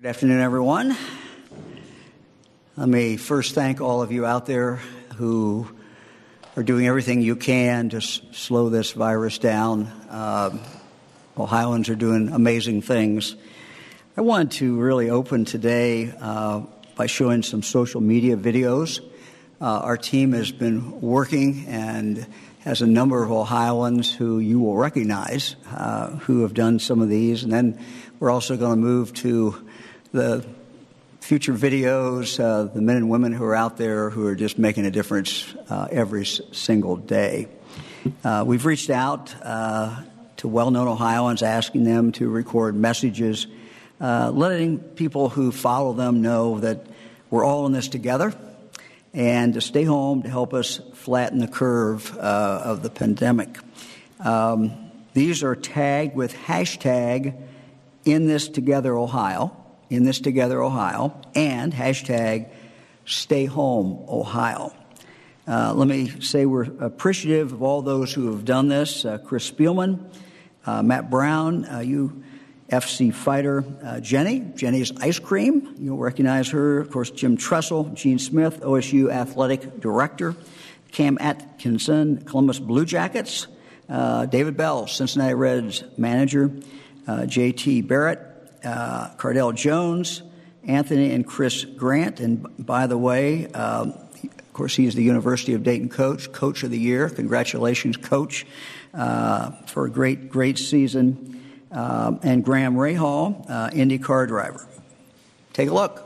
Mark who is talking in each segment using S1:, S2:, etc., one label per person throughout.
S1: Good afternoon, everyone. Let me first thank all of you out there who are doing everything you can to slow this virus down. Ohioans are doing amazing things. I want to really open today by showing some social media videos. Our team has been working and has a number of Ohioans who you will recognize who have done some of these. And then we're also going to move to the future videos, the men and women who are out there who are just making a difference every single day. We've reached out to well-known Ohioans, asking them to record messages, letting people who follow them know that we're all in this together, and to stay home to help us flatten the curve of the pandemic. These are tagged with hashtag #InThisTogetherOhio. In This Together Ohio, and hashtag Stay Home Ohio. Let me say we're appreciative of all those who have done this. Chris Spielman, Matt Brown, UFC fighter Jenny's Ice Cream. You'll recognize her. Of course, Jim Tressel, Gene Smith, OSU Athletic Director, Cam Atkinson, Columbus Blue Jackets, David Bell, Cincinnati Reds manager, J.T. Barrett, Cardell Jones, Anthony and Chris Grant. And by the way, of course, he's the University of Dayton Coach of the Year. Congratulations, Coach, for a great season. And Graham Rahal, IndyCar driver. Take a look.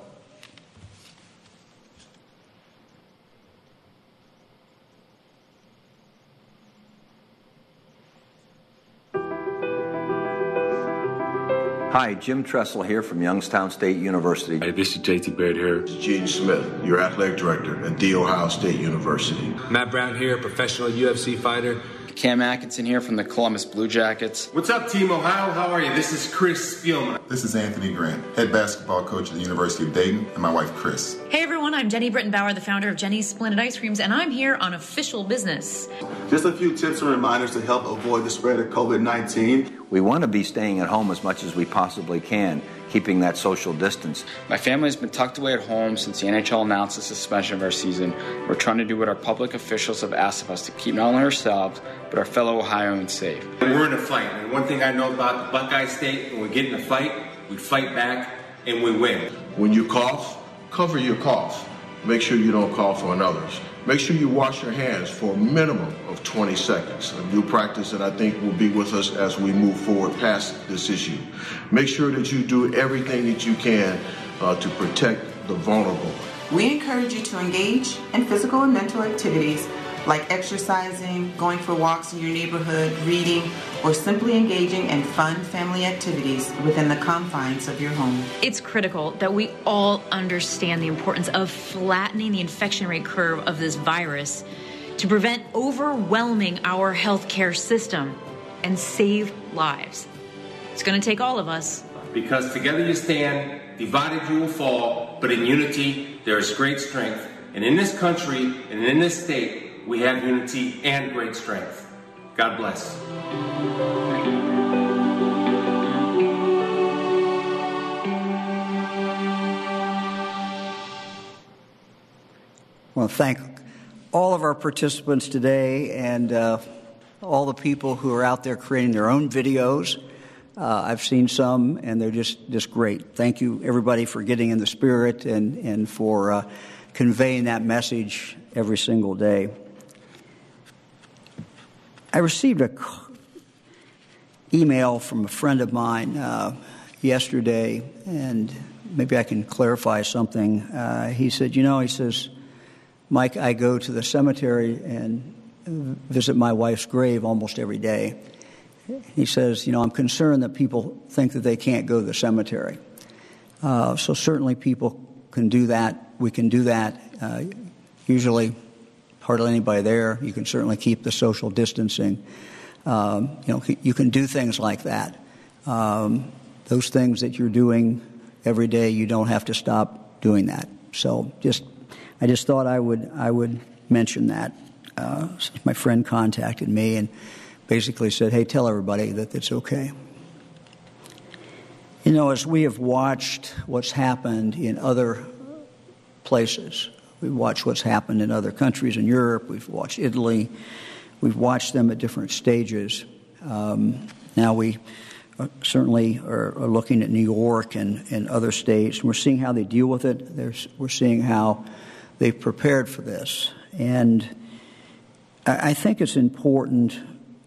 S2: Hi, Jim Tressel here from Youngstown State University.
S3: Hey, this is J.T. Barrett here.
S4: This is Gene Smith, your athletic director at The Ohio State University.
S3: Matt Brown here, professional UFC fighter.
S5: Cam Atkinson here from the Columbus Blue Jackets.
S6: What's up, Team Ohio? How are you? This is Chris Spielman.
S7: This is Anthony Grant, head basketball coach at the University of Dayton, and my wife, Chris.
S8: Hey, everyone. I'm Jenny Brittenbauer, the founder of Jenny's Splendid Ice Creams, and I'm here on official business.
S9: Just a few tips and reminders to help avoid the spread of COVID-19.
S2: We want to be staying at home as much as we possibly can, keeping that social distance.
S5: My family has been tucked away at home since the NHL announced the suspension of our season. We're trying to do what our public officials have asked of us to keep not only ourselves, but our fellow Ohioans safe.
S6: We're in a fight, and one thing I know about Buckeye State, when we get in a fight, we fight back, and we win.
S4: When you cough, cover your cough. Make sure you don't cough on others. Make sure you wash your hands for a minimum of 20 seconds, a new practice that I think will be with us as we move forward past this issue. Make sure that you do everything that you can to protect the vulnerable.
S10: We encourage you to engage in physical and mental activities like exercising, going for walks in your neighborhood, reading, or simply engaging in fun family activities within the confines of your home.
S8: It's critical that we all understand the importance of flattening the infection rate curve of this virus to prevent overwhelming our healthcare system and save lives. It's going to take all of us.
S6: Because together you stand, divided you will fall, but in unity there is great strength. And in this country and in this state, we have unity and great strength. God bless.
S1: I want to thank all of our participants today and all the people who are out there creating their own videos. I've seen some, and they're just great. Thank you, everybody, for getting in the spirit and for conveying that message every single day. I received an email from a friend of mine yesterday, and maybe I can clarify something. He says, Mike, I go to the cemetery and visit my wife's grave almost every day. He says, I'm concerned that people think that they can't go to the cemetery. So certainly people can do that. We can do that. Usually hardly anybody there. You can certainly keep the social distancing. You can do things like that. Those things that you're doing every day, you don't have to stop doing that. So I just thought I would mention that. My friend contacted me and basically said, hey, tell everybody that it's okay. You know, as we have watched what's happened in other places, we've watched what's happened in other countries in Europe, we've watched Italy, we've watched them at different stages. Now we certainly are looking at New York and other states, and we're seeing how they deal with it. We're seeing how they've prepared for this. And I think it's important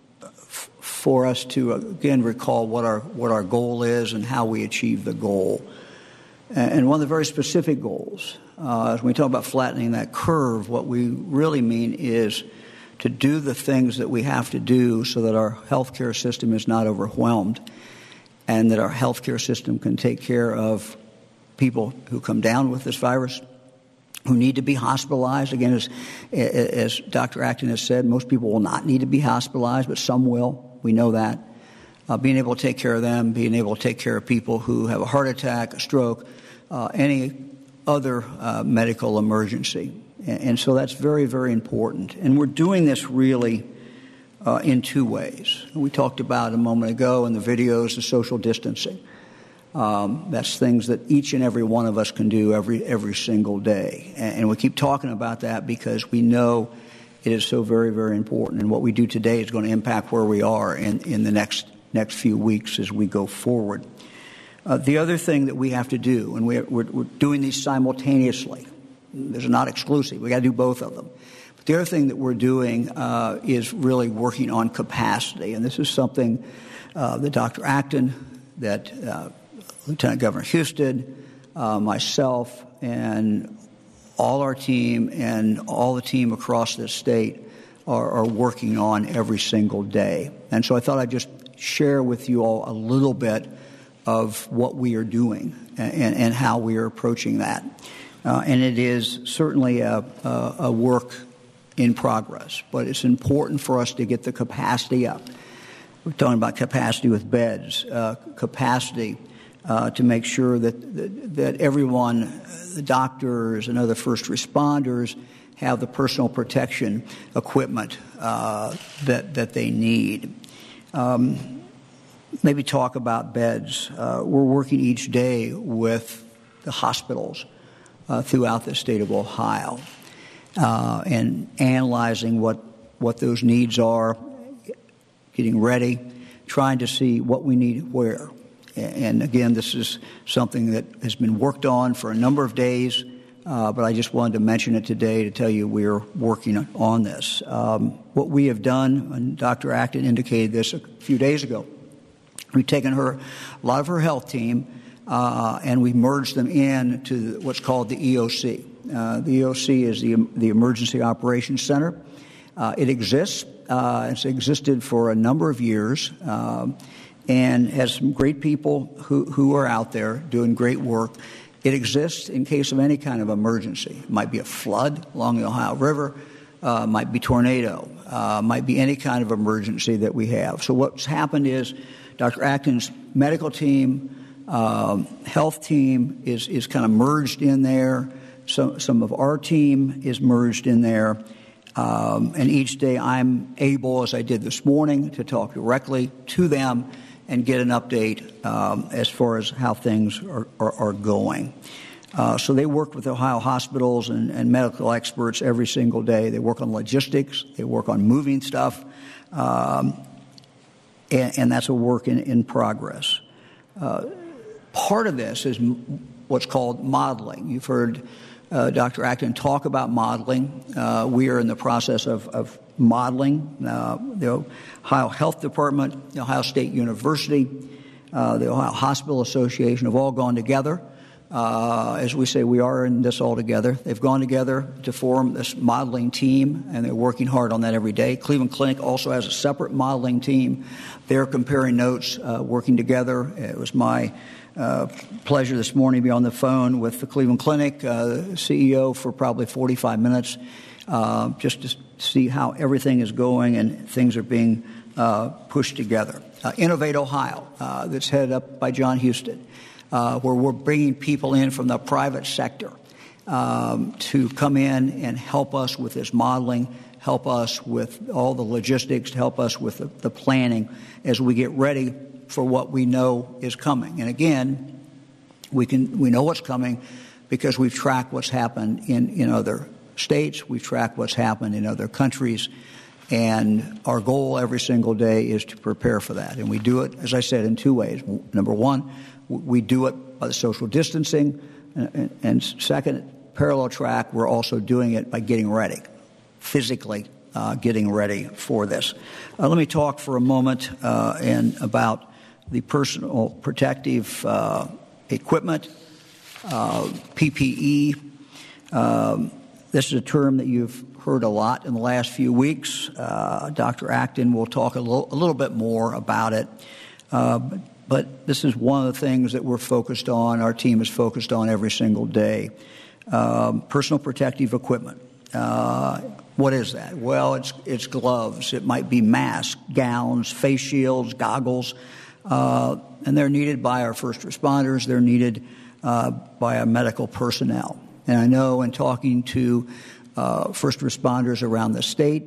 S1: for us to, again, recall what our goal is and how we achieve the goal. And one of the very specific goals, when we talk about flattening that curve, what we really mean is to do the things that we have to do so that our healthcare system is not overwhelmed and that our healthcare system can take care of people who come down with this virus, who need to be hospitalized. Again, as Dr. Acton has said, most people will not need to be hospitalized, but some will. We know that. Being able to take care of them, being able to take care of people who have a heart attack, a stroke, any other medical emergency. And so that's very, very important. And we're doing this really in two ways. We talked about a moment ago in the videos, the social distancing. That's things that each and every one of us can do every single day. And we keep talking about that because we know it is so very, very important. And what we do today is going to impact where we are in the next few weeks as we go forward. The other thing that we have to do, and we're doing these simultaneously. They're not exclusive. We've got to do both of them. But the other thing that we're doing is really working on capacity. And this is something that Dr. Acton, that Lieutenant Governor Husted, myself, and all our team and all the team across this state are working on every single day. And so I thought I'd just share with you all a little bit of what we are doing and how we are approaching that. And it is certainly a work in progress, but it's important for us to get the capacity up. We're talking about capacity with beds, capacity to make sure that everyone, the doctors and other first responders, have the personal protection equipment that they need. Maybe talk about beds. We're working each day with the hospitals throughout the state of Ohio and analyzing what those needs are, getting ready, trying to see what we need where. And again, this is something that has been worked on for a number of days, but I just wanted to mention it today to tell you we're working on this. What we have done, and Dr. Acton indicated this a few days ago, we've taken a lot of her health team, and we've merged them into what's called the EOC. The EOC is the Emergency Operations Center. It exists. It's existed for a number of years. And has some great people who are out there doing great work. It exists in case of any kind of emergency. It might be a flood along the Ohio River, might be tornado, might be any kind of emergency that we have. So what's happened is Dr. Acton's medical team, health team is kind of merged in there. Some of our team is merged in there. And each day I'm able, as I did this morning, to talk directly to them and get an update as far as how things are going. So they work with Ohio hospitals and medical experts every single day. They work on logistics. They work on moving stuff. And that's a work in progress. Part of this is what's called modeling. You've heard Dr. Acton talk about modeling. We are in the process of modeling. The Ohio Health Department, the Ohio State University, the Ohio Hospital Association have all gone together. As we say, we are in this all together. They've gone together to form this modeling team, and they're working hard on that every day. Cleveland Clinic also has a separate modeling team. They're comparing notes, working together. It was my pleasure this morning to be on the phone with the Cleveland Clinic CEO for probably 45 minutes just to see how everything is going and things are being pushed together. Innovate Ohio, that's headed up by John Husted, where we're bringing people in from the private sector to come in and help us with this modeling, help us with all the logistics, help us with the planning as we get ready for what we know is coming. And again, we know what's coming because we've tracked what's happened in other states, we've tracked what's happened in other countries, and our goal every single day is to prepare for that. And we do it, as I said, in two ways. Number one, we do it by the social distancing, and second, parallel track, we're also doing it by getting ready, physically getting ready for this. Let me talk for a moment about the personal protective equipment, PPE. This is a term that you've heard a lot in the last few weeks. Dr. Acton will talk a little bit more about it. But this is one of the things that we're focused on, our team is focused on every single day. Personal protective equipment. What is that? Well, it's gloves. It might be masks, gowns, face shields, goggles. And they're needed by our first responders. They're needed by our medical personnel. And I know in talking to first responders around the state,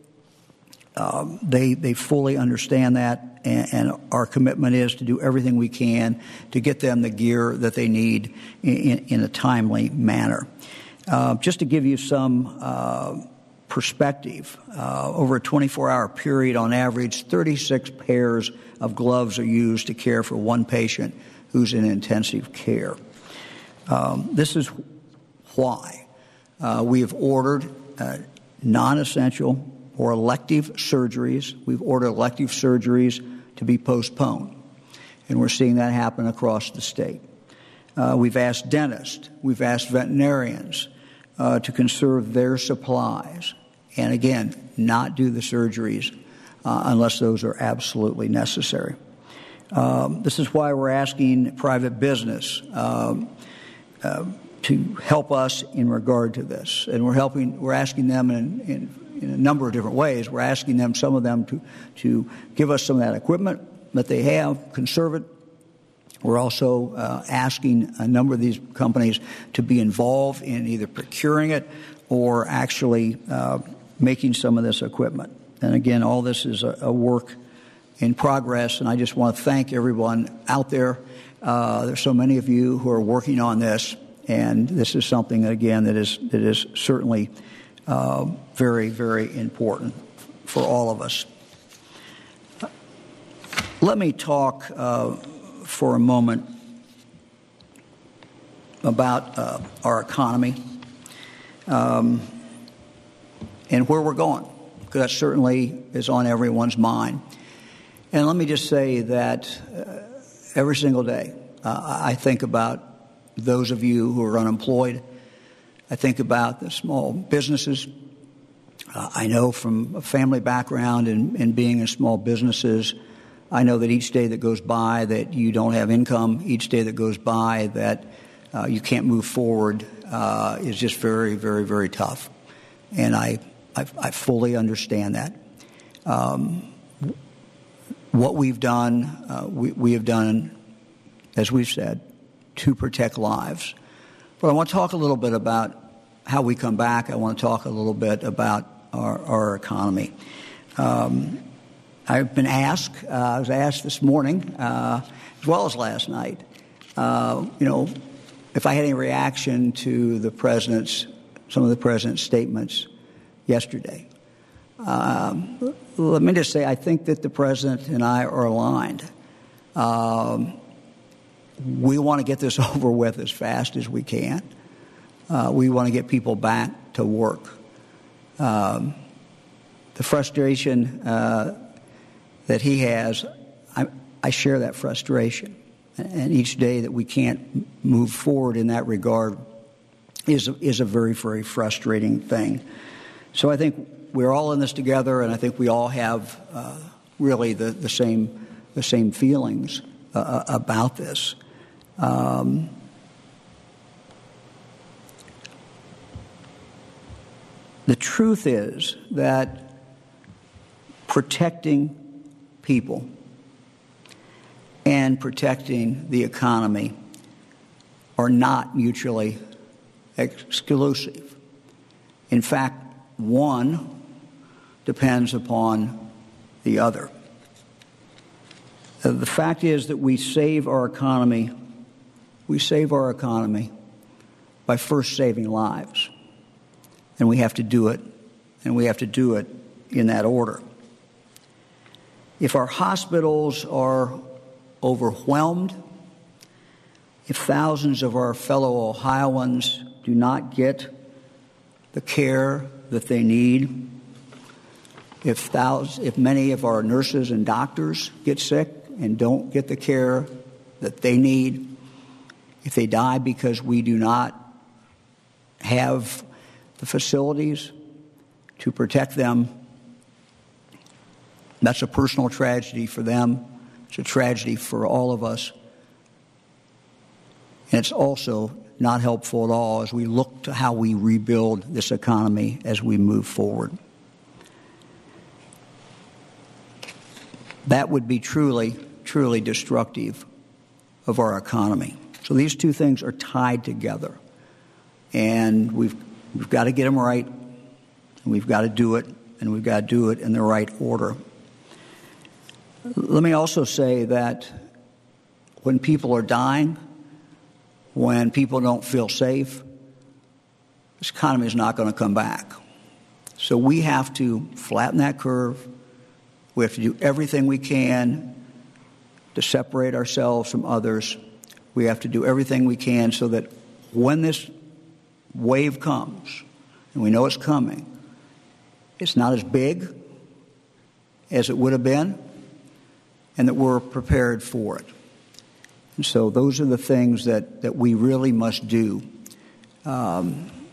S1: they fully understand that, and our commitment is to do everything we can to get them the gear that they need in a timely manner. Just to give you some perspective, over a 24-hour period, on average, 36 pairs of gloves are used to care for one patient who's in intensive care. This is why we have ordered non-essential or elective surgeries. We've ordered elective surgeries to be postponed, and we're seeing that happen across the state. We've asked dentists, we've asked veterinarians to conserve their supplies, and again, not do the surgeries unless those are absolutely necessary. This is why we're asking private business to help us in regard to this, and we're asking them in a number of different ways. We're asking them, some of them, to give us some of that equipment that they have, conserve it. We're also asking a number of these companies to be involved in either procuring it or actually making some of this equipment. And again, all this is a work in progress, and I just want to thank everyone out there. There's so many of you who are working on this, and this is something, again, that is certainly very, very important for all of us. Let me talk for a moment about our economy and where we're going, because that certainly is on everyone's mind. And let me just say that every single day I think about those of you who are unemployed. I think about the small businesses. I know from a family background and being in small businesses, I know that each day that goes by that you don't have income, each day that goes by that you can't move forward is just very, very, very tough. And I fully understand that. What we've done, we have done, as we've said, to protect lives. But I want to talk a little bit about how we come back. I want to talk a little bit about our economy. I've been asked, I was asked this morning, as well as last night, if I had any reaction to some of the president's statements yesterday. Let me just say, I think that the president and I are aligned. We want to get this over with as fast as we can. We want to get people back to work. The frustration that he has, I share that frustration. And each day that we can't move forward in that regard is a very, very frustrating thing. So I think we're all in this together, and I think we all have really the same feelings about this. The truth is that protecting people and protecting the economy are not mutually exclusive. In fact, one depends upon the other. The fact is that we save our economy. We save our economy by first saving lives. And we have to do it, and we have to do it in that order. If our hospitals are overwhelmed, if thousands of our fellow Ohioans do not get the care that they need, if many of our nurses and doctors get sick and don't get the care that they need, if they die because we do not have the facilities to protect them, that's a personal tragedy for them. It's a tragedy for all of us. And it's also not helpful at all as we look to how we rebuild this economy as we move forward. That would be truly, truly destructive of our economy. So these two things are tied together. And we've got to get them right, and we've got to do it, and we've got to do it in the right order. Let me also say that when people are dying, when people don't feel safe, this economy is not going to come back. So we have to flatten that curve. We have to do everything we can to separate ourselves from others. We have to do everything we can so that when this wave comes, and we know it's coming, it's not as big as it would have been, and that we're prepared for it. And so those are the things that we really must do. So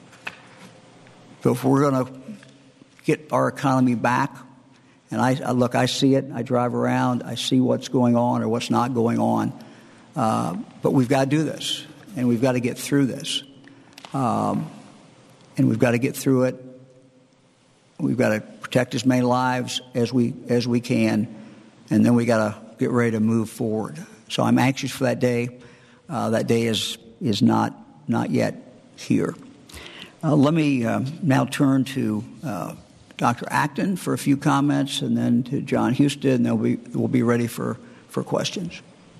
S1: if we're going to get our economy back, and I see it, I drive around, I see what's going on or what's not going on, but we've got to do this, and we've got to get through this. And we've got to get through it. We've got to protect as many lives as we can, and then we got to get ready to move forward. So I'm anxious for that day. That day is not yet here. Let me now turn to Dr. Acton for a few comments, and then to John Husted, and we'll be ready for questions.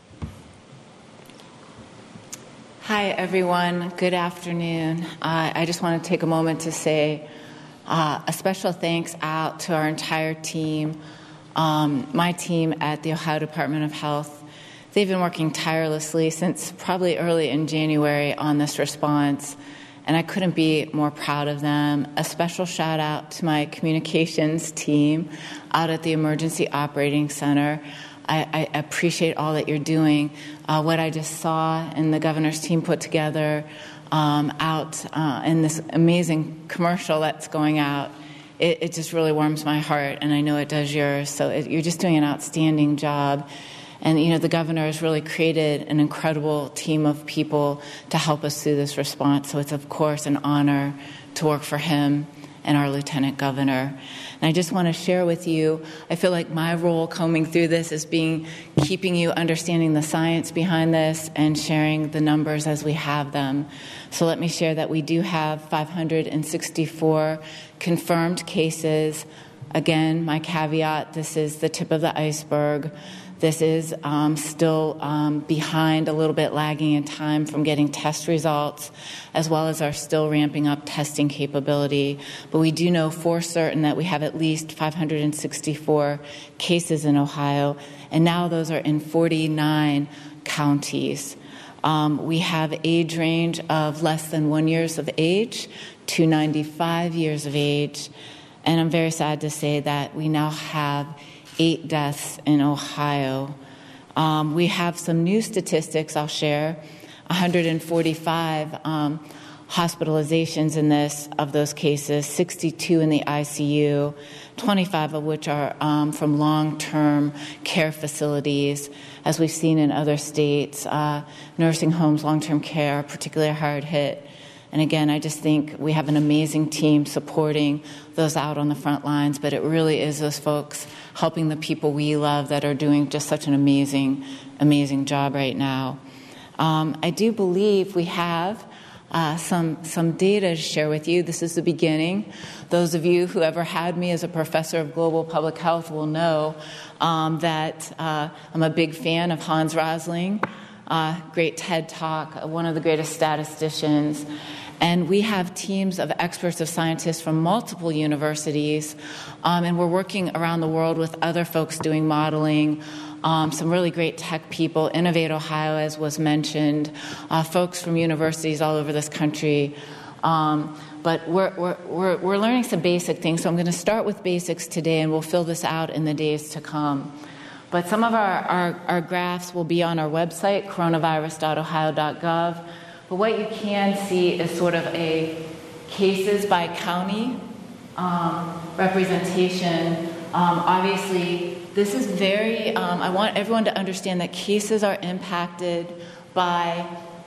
S11: Hi, everyone. Good afternoon. I just want to take a moment to say a special thanks out to our entire team, my team at the Ohio Department of Health. They've been working tirelessly since probably early in January on this response, and I couldn't be more proud of them. A special shout out to my communications team out at the Emergency Operating Center. I appreciate all that you're doing. What I just saw and the governor's team put together out in this amazing commercial that's going out, it just really warms my heart, and I know it does yours. So you're just doing an outstanding job. And, the governor has really created an incredible team of people to help us through this response. So it's, of course, an honor to work for him and our lieutenant governor. And I just want to share with you, I feel like my role coming through this is keeping you understanding the science behind this and sharing the numbers as we have them. So let me share that we do have 564 confirmed cases. Again, my caveat, this is the tip of the iceberg. This is still behind, a little bit lagging in time from getting test results, as well as our still ramping up testing capability. But we do know for certain that we have at least 564 cases in Ohio, and now those are in 49 counties. We have age range of less than 1 year of age to 95 years of age, and I'm very sad to say that we now have 8 deaths in Ohio. We have some new statistics I'll share. 145 hospitalizations of those cases, 62 in the ICU, 25 of which are from long-term care facilities. As we've seen in other states, nursing homes, long-term care, particularly hard hit. And again, I just think we have an amazing team supporting those out on the front lines, but it really is those folks helping the people we love that are doing just such an amazing, amazing job right now. I do believe we have some data to share with you. This is the beginning. Those of you who ever had me as a professor of global public health will know that I'm a big fan of Hans Rosling, great TED Talk, one of the greatest statisticians. And we have teams of experts, of scientists from multiple universities, and we're working around the world with other folks doing modeling, some really great tech people, Innovate Ohio, as was mentioned, folks from universities all over this country. But we're learning some basic things, so I'm going to start with basics today, and we'll fill this out in the days to come. But some of our graphs will be on our website, coronavirus.ohio.gov. But what you can see is sort of a cases by county representation. Obviously, this is very, I want everyone to understand that cases are impacted by,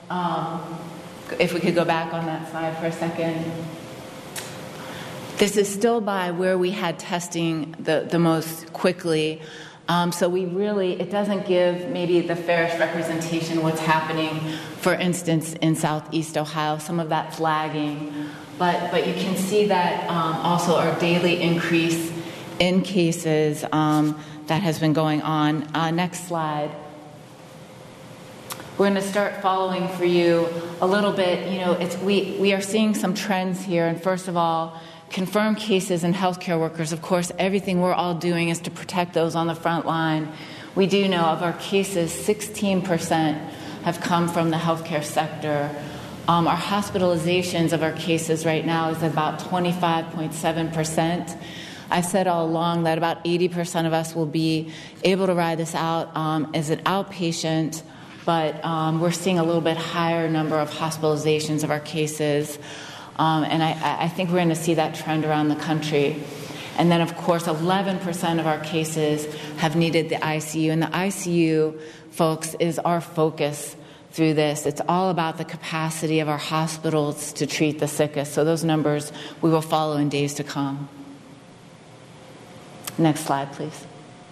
S11: if we could go back on that slide for a second. This is still by where we had testing the most quickly. So we really, it doesn't give maybe the fairest representation of what's happening, for instance, in Southeast Ohio. Some of that's lagging. But you can see that also our daily increase in cases that has been going on. Next slide. We're going to start following for you a little bit. You know, we are seeing some trends here. And first of all, confirmed cases in healthcare workers. Of course, everything we're all doing is to protect those on the front line. We do know of our cases, 16% have come from the healthcare sector. Our hospitalizations of our cases right now is about 25.7%. I've said all along that about 80% of us will be able to ride this out as an outpatient, but we're seeing a little bit higher number of hospitalizations of our cases. And I think we're going to see that trend around the country. And then, of course, 11% of our cases have needed the ICU. And the ICU, folks, is our focus through this. It's all about the capacity of our hospitals to treat the sickest. So those numbers we will follow in days to come. Next slide, please.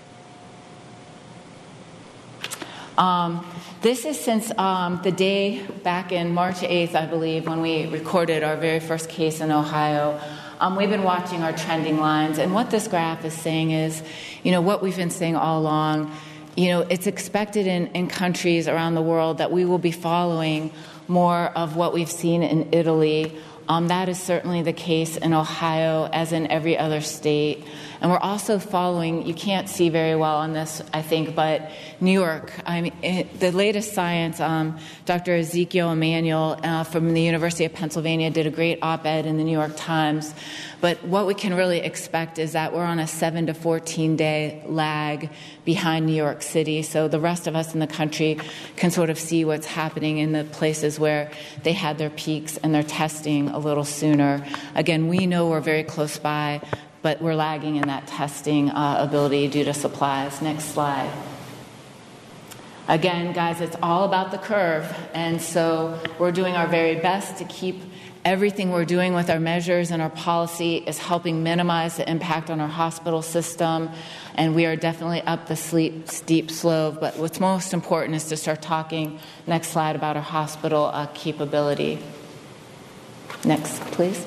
S11: This is since the day back in March 8th, I believe, when we recorded our very first case in Ohio. We've been watching our trending lines, and what this graph is saying is, you know, what we've been saying all along, you know, it's expected in countries around the world that we will be following more of what we've seen in Italy. That is certainly the case in Ohio, as in every other state. And we're also following, you can't see very well on this, I think, but New York. I mean, the latest science, Dr. Ezekiel Emanuel from the University of Pennsylvania did a great op-ed in the New York Times. But what we can really expect is that we're on a 7 to 14-day lag behind New York City. So the rest of us in the country can sort of see what's happening in the places where they had their peaks and their testing a little sooner. Again, we know we're very close by, but we're lagging in that testing ability due to supplies. Next slide. Again, guys, it's all about the curve. And so we're doing our very best to keep everything we're doing with our measures and our policy is helping minimize the impact on our hospital system. And we are definitely up the steep slope. But what's most important is to start talking, next slide, about our hospital capability. Next, please.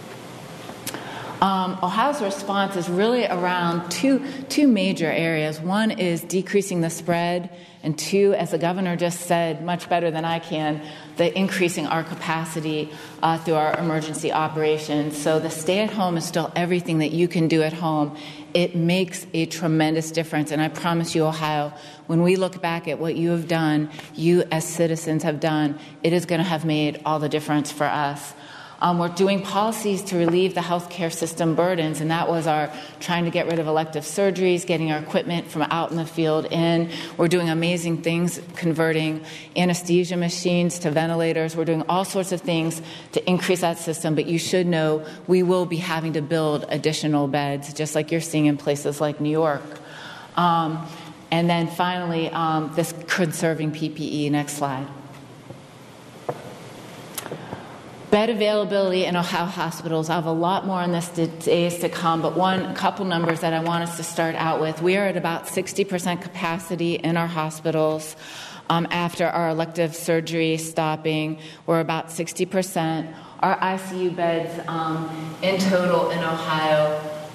S11: Ohio's response is really around two major areas. One is decreasing the spread, and two, as the governor just said much better than I can, the increasing our capacity through our emergency operations. So the stay-at-home is still everything that you can do at home. It makes a tremendous difference, and I promise you, Ohio, when we look back at what you have done, you as citizens have done, it is going to have made all the difference for us. We're doing policies to relieve the healthcare system burdens, and that was our trying to get rid of elective surgeries, getting our equipment from out in the field in. We're doing amazing things, converting anesthesia machines to ventilators. We're doing all sorts of things to increase that system, but you should know we will be having to build additional beds, just like you're seeing in places like New York. And then finally, this conserving PPE. Next slide. Bed availability in Ohio hospitals. I have a lot more on this days to come, but a couple numbers that I want us to start out with. We are at about 60% capacity in our hospitals. After our elective surgery stopping, we're about 60%. Our ICU beds in total in Ohio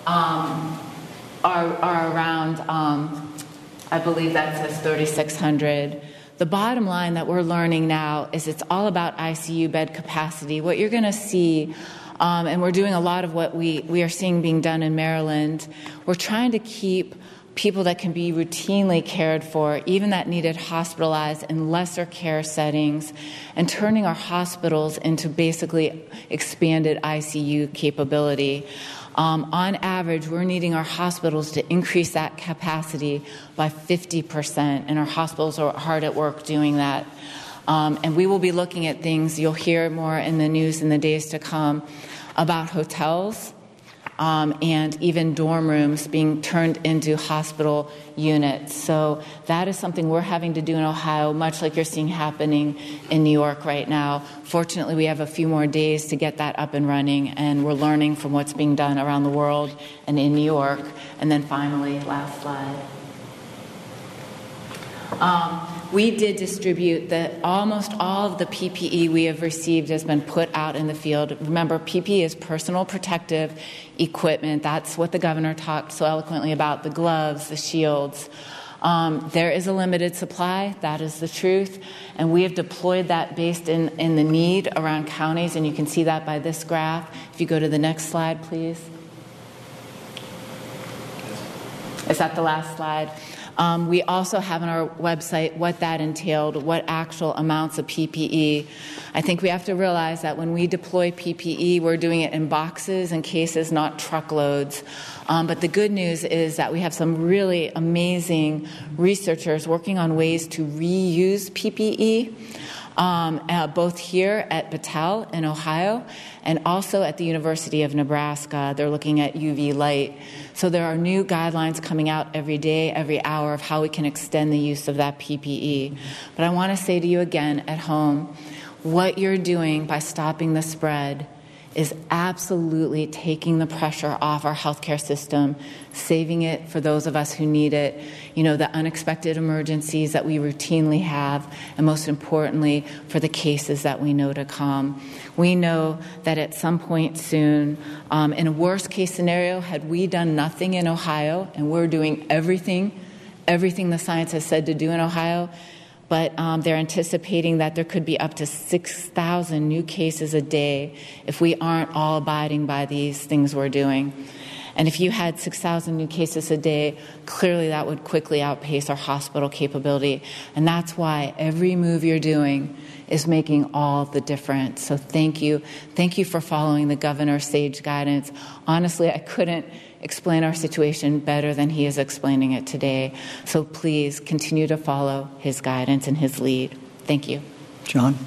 S11: are around, I believe that says 3,600. The bottom line that we're learning now is it's all about ICU bed capacity. What you're going to see, and we're doing a lot of what we are seeing being done in Maryland, we're trying to keep people that can be routinely cared for, even that needed hospitalized in lesser care settings, and turning our hospitals into basically expanded ICU capability. On average, we're needing our hospitals to increase that capacity by 50%, and our hospitals are hard at work doing that. And we will be looking at things, you'll hear more in the news in the days to come, about hotels and even dorm rooms being turned into hospital units. So that is something we're having to do in Ohio, much like you're seeing happening in New York right now. Fortunately, we have a few more days to get that up and running, and we're learning from what's being done around the world and in New York. And then finally, last slide. We did distribute almost all of the PPE we have received has been put out in the field. Remember, PPE is personal protective equipment. That's what the governor talked so eloquently about, the gloves, the shields. There is a limited supply. That is the truth. And we have deployed that based in the need around counties, and you can see that by this graph. If you go to the next slide, please. Is that the last slide? We also have on our website what that entailed, what actual amounts of PPE. I think we have to realize that when we deploy PPE, we're doing it in boxes and cases, not truckloads. But the good news is that we have some really amazing researchers working on ways to reuse PPE, both here at Battelle in Ohio and also at the University of Nebraska. They're looking at UV light. So there are new guidelines coming out every day, every hour of how we can extend the use of that PPE. But I want to say to you again at home, what you're doing by stopping the spread is absolutely taking the pressure off our healthcare system, saving it for those of us who need it, the unexpected emergencies that we routinely have, and most importantly, for the cases that we know to come. We know that at some point soon, in a worst case scenario, had we done nothing in Ohio, and we're doing everything the science has said to do in Ohio, but they're anticipating that there could be up to 6,000 new cases a day if we aren't all abiding by these things we're doing. And if you had 6,000 new cases a day, clearly that would quickly outpace our hospital capability. And that's why every move you're doing is making all the difference. So thank you. Thank you for following the governor's sage guidance. Honestly, I couldn't explain our situation better than he is explaining it today. So please continue to follow his guidance and his lead. Thank you.
S1: John?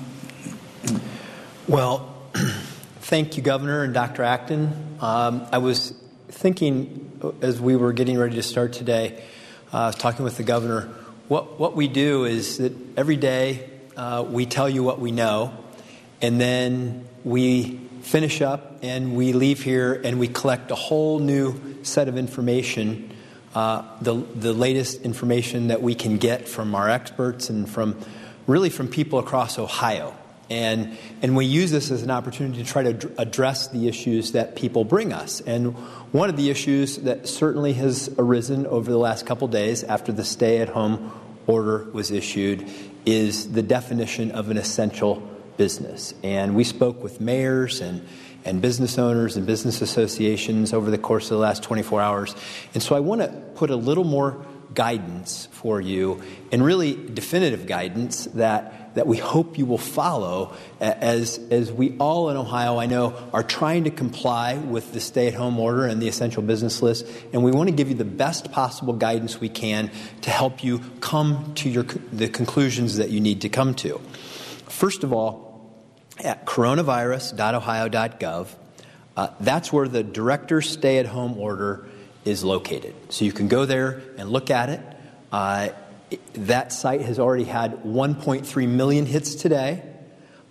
S12: Well, thank you, Governor and Dr. Acton. I was thinking as we were getting ready to start today, talking with the governor, what we do is that every day we tell you what we know, and then we finish up and we leave here and we collect a whole new set of information, the latest information that we can get from our experts and from people across Ohio. And we use this as an opportunity to try to address the issues that people bring us. And one of the issues that certainly has arisen over the last couple days after the stay-at-home order was issued is the definition of an essential business. And we spoke with mayors and business owners and business associations over the course of the last 24 hours. And so I want to put a little more guidance for you, and really definitive guidance that we hope you will follow as we all in Ohio, I know, are trying to comply with the stay-at-home order and the essential business list. And we want to give you the best possible guidance we can to help you come to the conclusions that you need to come to. First of all, at coronavirus.ohio.gov, that's where the director's stay-at-home order is located. So you can go there and look at it. That site has already had 1.3 million hits today.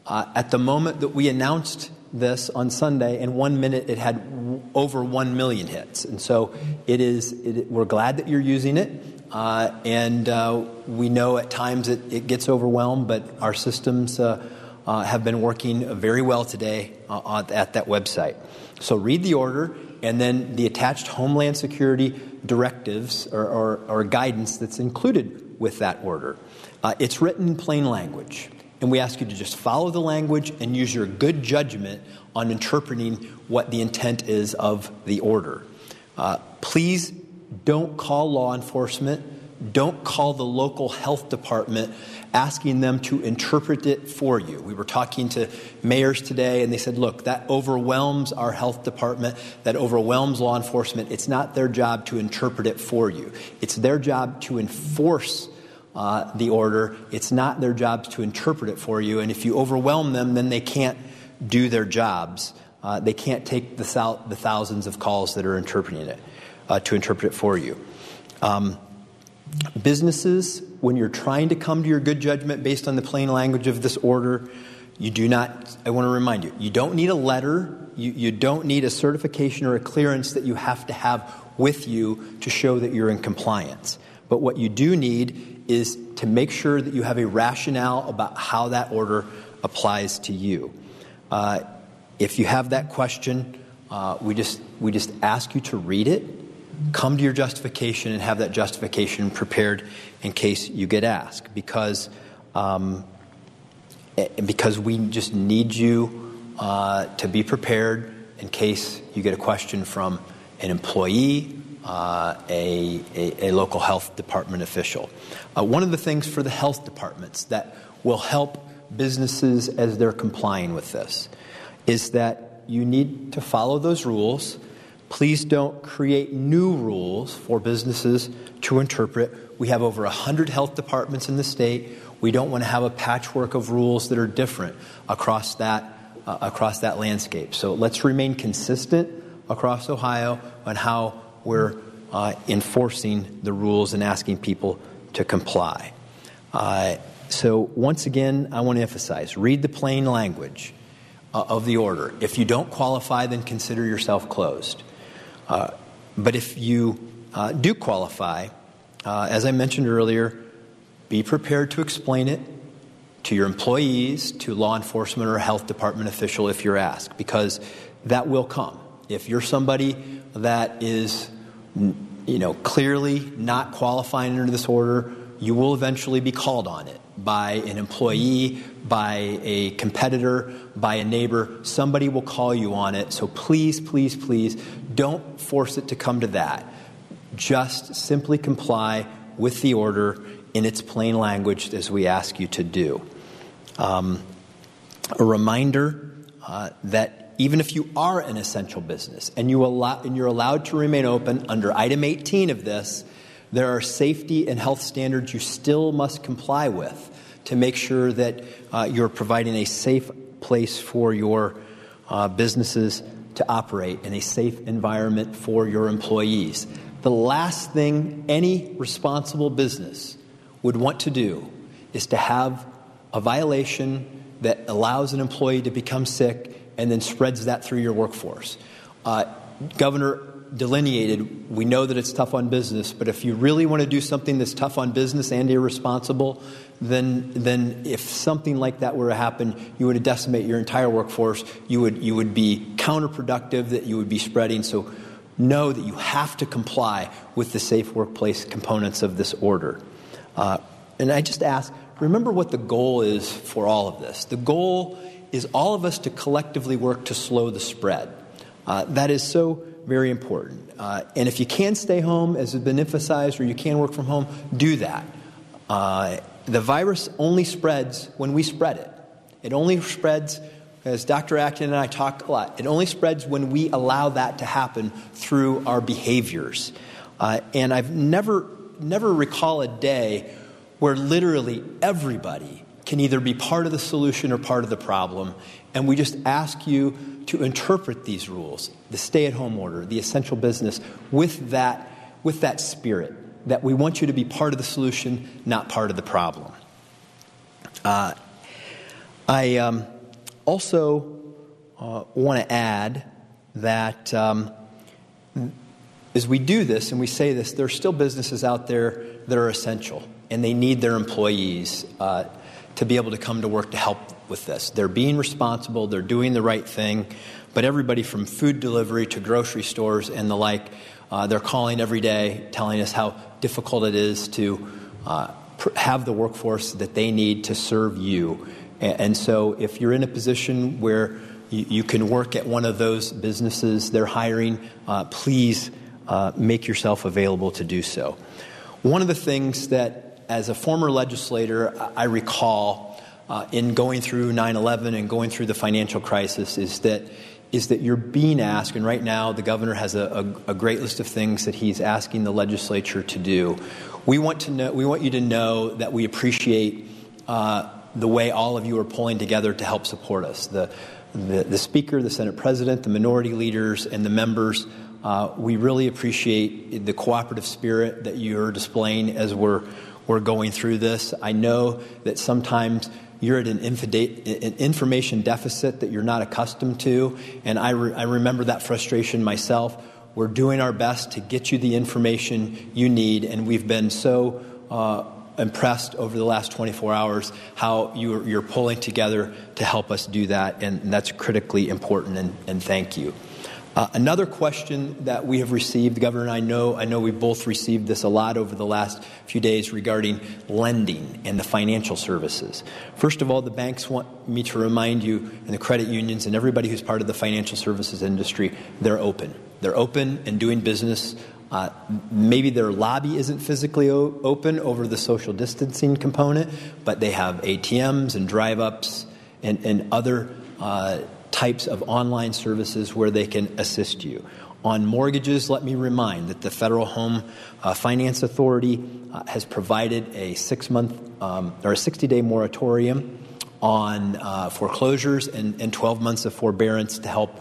S12: At the moment that we announced this on Sunday, in 1 minute it had over 1 million hits. And so we're glad that you're using it. And we know at times it gets overwhelmed, but our systems have been working very well today at that website. So read the order, and then the attached Homeland Security directives or guidance that's included with that order. It's written in plain language, and we ask you to just follow the language and use your good judgment on interpreting what the intent is of the order. Please don't call law enforcement. Don't call the local health department asking them to interpret it for you. We were talking to mayors today, and they said, look, that overwhelms our health department. That overwhelms law enforcement. It's not their job to interpret it for you. It's their job to enforce the order. It's not their job to interpret it for you. And if you overwhelm them, then they can't do their jobs. They can't take the thousands of calls that are interpreting it to interpret it for you. Businesses, when you're trying to come to your good judgment based on the plain language of this order, you do not, I want to remind you, you don't need a letter, you don't need a certification or a clearance that you have to have with you to show that you're in compliance. But what you do need is to make sure that you have a rationale about how that order applies to you. If you have that question, we just ask you to read it. Come to your justification and have that justification prepared in case you get asked, because we just need you to be prepared in case you get a question from an employee, a local health department official. One of the things for the health departments that will help businesses as they're complying with this is that you need to follow those rules. Please don't create new rules for businesses to interpret. We have over 100 health departments in the state. We don't want to have a patchwork of rules that are different across that landscape. So let's remain consistent across Ohio on how we're enforcing the rules and asking people to comply. So once again, I want to emphasize, read the plain language of the order. If you don't qualify, then consider yourself closed. But if you do qualify, as I mentioned earlier, be prepared to explain it to your employees, to law enforcement or a health department official if you're asked, because that will come. If you're somebody that is, clearly not qualifying under this order, you will eventually be called on it by an employee, by a competitor, by a neighbor. Somebody will call you on it. So please, please, please don't force it to come to that. Just simply comply with the order in its plain language as we ask you to do. A reminder that even if you are an essential business and you're allowed to remain open under item 18 of this, there are safety and health standards you still must comply with to make sure that you're providing a safe place for your businesses to operate and a safe environment for your employees. The last thing any responsible business would want to do is to have a violation that allows an employee to become sick and then spreads that through your workforce. Governor delineated, we know that it's tough on business, but if you really want to do something that's tough on business and irresponsible, then if something like that were to happen, you would decimate your entire workforce. You would be counterproductive, that you would be spreading. So know that you have to comply with the safe workplace components of this order. And I just ask, remember what the goal is for all of this. The goal is all of us to collectively work to slow the spread. That is so very important. And if you can stay home, as has been emphasized, or you can work from home, do that. The virus only spreads when we spread it. It only spreads, as Dr. Acton and I talk a lot, it only spreads when we allow that to happen through our behaviors. And I've never recall a day where literally everybody can either be part of the solution or part of the problem. And we just ask you to interpret these rules, the stay-at-home order, the essential business, with that spirit, that we want you to be part of the solution, not part of the problem. I Also want to add that as we do this and we say this, there are still businesses out there that are essential, and they need their employees to be able to come to work to help with this. They're being responsible, they're doing the right thing, but everybody from food delivery to grocery stores and the like, they're calling every day telling us how difficult it is to have the workforce that they need to serve you. And so if you're in a position where you can work at one of those businesses they're hiring, please make yourself available to do so. One of the things that, as a former legislator, I recall in going through 9/11 and going through the financial crisis is that you're being asked, and right now the governor has a great list of things that he's asking the legislature to do. We want you to know that we appreciate the way all of you are pulling together to help support us. The Speaker, the Senate President, the minority leaders, and the members. We really appreciate the cooperative spirit that you're displaying as we're going through this. I know that sometimes you're at an information deficit that you're not accustomed to, and I remember that frustration myself. We're doing our best to get you the information you need, and we've been so impressed over the last 24 hours how you're pulling together to help us do that, and that's critically important, and thank you. Another question that we have received, Governor, and I know we both received this a lot over the last few days regarding lending and the financial services. First of all, the banks want me to remind you, and the credit unions and everybody who's part of the financial services industry, they're open. They're open and doing business. Maybe their lobby isn't physically open over the social distancing component, but they have ATMs and drive-ups and other types of online services where they can assist you. On mortgages, let me remind that the Federal Home Finance Authority has provided a 6-month or a 60-day moratorium on foreclosures and 12 months of forbearance to help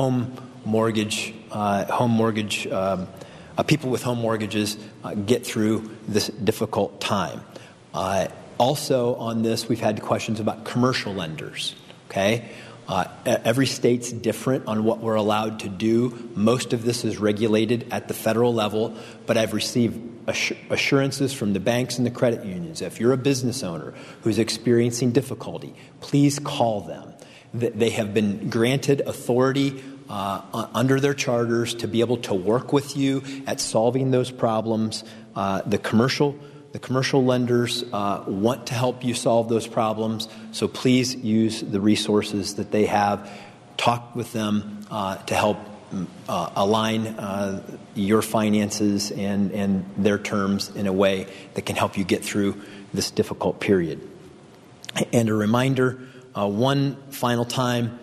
S12: people with home mortgages get through this difficult time. Also on this, we've had questions about commercial lenders. Okay. Every state's different on what we're allowed to do. Most of this is regulated at the federal level, but I've received assurances from the banks and the credit unions. If you're a business owner who's experiencing difficulty, please call them. They have been granted authority under their charters to be able to work with you at solving those problems. The commercial lenders want to help you solve those problems, so please use the resources that they have. Talk with them to help align your finances and their terms in a way that can help you get through this difficult period. And a reminder, one final time,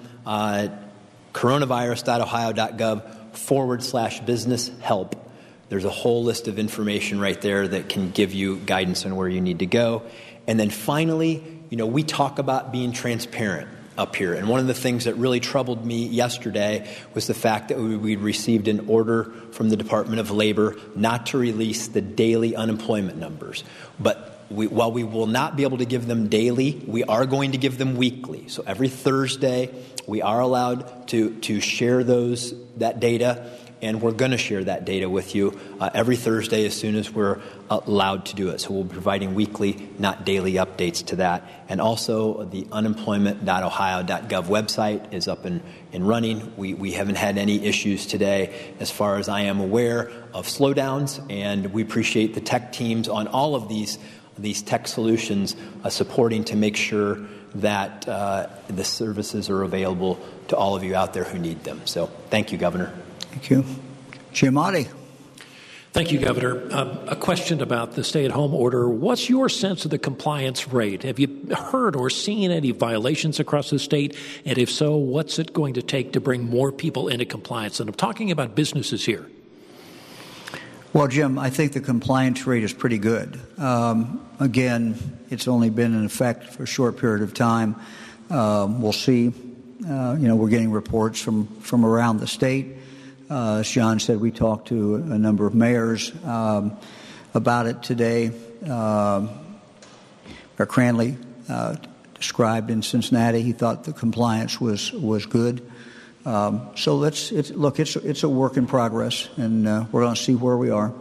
S12: coronavirus.ohio.gov/business help. There's a whole list of information right there that can give you guidance on where you need to go. And then finally, we talk about being transparent up here. And one of the things that really troubled me yesterday was the fact that we received an order from the Department of Labor not to release the daily unemployment numbers. But while we will not be able to give them daily, we are going to give them weekly. So every Thursday, we are allowed to share that data. And we're going to share that data with you every Thursday as soon as we're allowed to do it. So we'll be providing weekly, not daily updates to that. And also the unemployment.ohio.gov website is up and running. We haven't had any issues today as far as I am aware of slowdowns. And we appreciate the tech teams on all of these tech solutions supporting to make sure that the services are available to all of you out there who need them. So thank you, Governor.
S1: Thank you. Giamatti.
S13: Thank you, Governor. A question about the stay-at-home order. What's your sense of the compliance rate? Have you heard or seen any violations across the state? And if so, what's it going to take to bring more people into compliance? And I'm talking about businesses here.
S1: Well, Jim, I think the compliance rate is pretty good. Again, it's only been in effect for a short period of time. We'll see. We're getting reports from around the state. As John said, we talked to a number of mayors about it today. Mayor Cranley described in Cincinnati. He thought the compliance was good. So it's a work in progress, and we're going to see where we are.